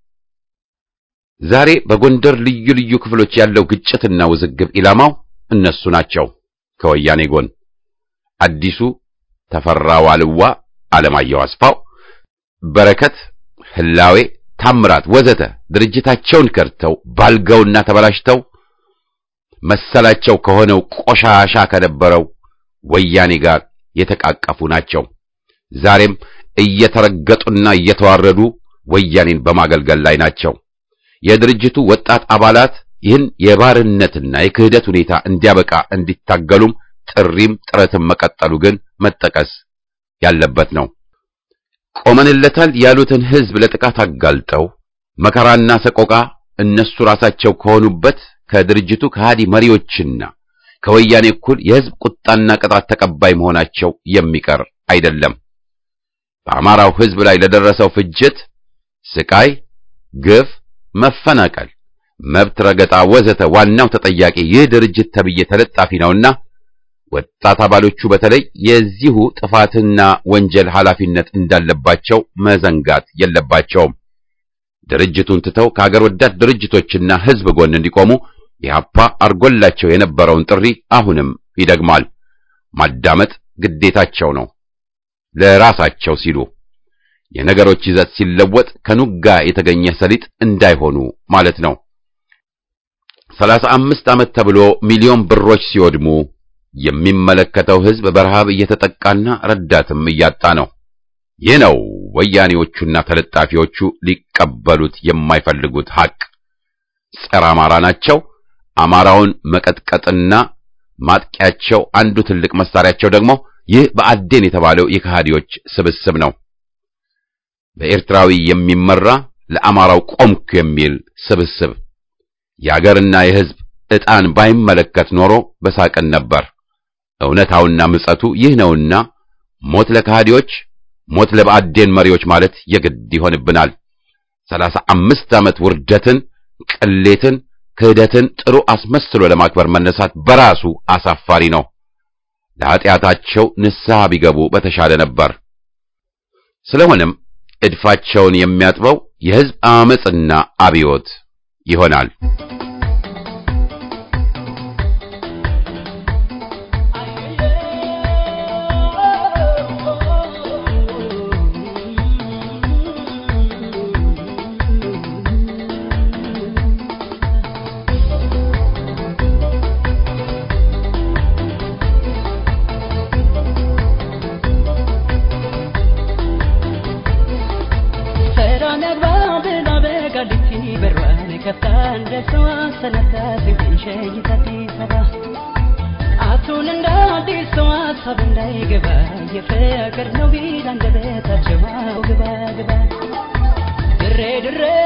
ዛሬ በጎንደር ልዩ ልዩ ክፍሎች ያለው ግጭትና ውዝግብ ኢላማው እነሱ ናቸው። ከወያኔ ጎን አዲሱ ተፈራ ዋልዋ፣ አለማየሁ አስፋው፣ በረከት ህላዌ፣ ታምራት ወዘተ ድርጅታቸውን ከርተው ባልገውና ተበላሽተው መሰላቸው ከሆነው ቆሻሻ ከነበረው ወያኔ ጋር የተቃቀፉ ናቸው። ዛሬም እየተረገጡና እየተዋረዱ ወያኔን በማገልገል ላይ ናቸው። የድርጅቱ ወጣት አባላት ይህን የባርነትና የክህደት ሁኔታ እንዲያበቃ እንዲታገሉም ጥሪም ጥረትም መቀጠሉ ግን መጠቀስ ያለበት ነው። ቆመንለታል ያሉትን ሕዝብ ለጥቃት አጋልጠው መከራና ሰቆቃ እነሱ ራሳቸው ከሆኑበት ከድርጅቱ ከሃዲ መሪዎችና ከወያኔ እኩል የሕዝብ ቁጣና ቅጣት ተቀባይ መሆናቸው የሚቀር አይደለም። በአማራው ሕዝብ ላይ ለደረሰው ፍጅት፣ ስቃይ፣ ግፍ፣ መፈናቀል፣ መብት ረገጣ ወዘተ ዋናው ተጠያቂ ይህ ድርጅት ተብዬ ተለጣፊ ነውና ወጣት አባሎቹ በተለይ የዚሁ ጥፋትና ወንጀል ኃላፊነት እንዳለባቸው መዘንጋት የለባቸውም። ድርጅቱን ትተው ከሀገር ወዳድ ድርጅቶችና ሕዝብ ጎን እንዲቆሙ ኢህአፓ አርጎላቸው የነበረውን ጥሪ አሁንም ይደግማል። ማዳመጥ ግዴታቸው ነው፣ ለራሳቸው ሲሉ። የነገሮች ይዘት ሲለወጥ ከኑጋ የተገኘ ሰሊጥ እንዳይሆኑ ማለት ነው። ሰላሳ አምስት ዓመት ተብሎ ሚሊዮን ብሮች ሲወድሙ የሚመለከተው ሕዝብ በረሃብ እየተጠቃና ረዳትም እያጣ ነው። ይህ ነው ወያኔዎቹና ተለጣፊዎቹ ሊቀበሉት የማይፈልጉት ሐቅ። ጸረ አማራ ናቸው። አማራውን መቀጥቀጥና ማጥቂያቸው አንዱ ትልቅ መሳሪያቸው ደግሞ ይህ ብአዴን የተባለው የከሃዲዎች ስብስብ ነው። በኤርትራዊ የሚመራ ለአማራው ቆምኩ የሚል ስብስብ የአገርና የሕዝብ ዕጣን ባይመለከት ኖሮ በሳቅን ነበር። እውነታውና ምጸቱ ይህ ነውና ሞት ለከሃዲዎች፣ ሞት ለብአዴን መሪዎች ማለት የግድ ይሆንብናል። ሰላሳ አምስት ዓመት ውርደትን፣ ቅሌትን፣ ክህደትን ጥሩ አስመስሎ ለማክበር መነሳት በራሱ አሳፋሪ ነው። ለኃጢአታቸው ንስሐ ቢገቡ በተሻለ ነበር። ስለሆነም እድፋቸውን የሚያጥበው የሕዝብ አመጽና አብዮት ይሆናል። ከፍታን ደስዋ ሰነታ ሲንሸኝ ታቲሰባ አቱን እንደ አዲስ ሰው ሀሳብ እንዳይገባ የፍቅር ነው ቢል አንደበታቸው ግባ ግባ ድሬ ድሬ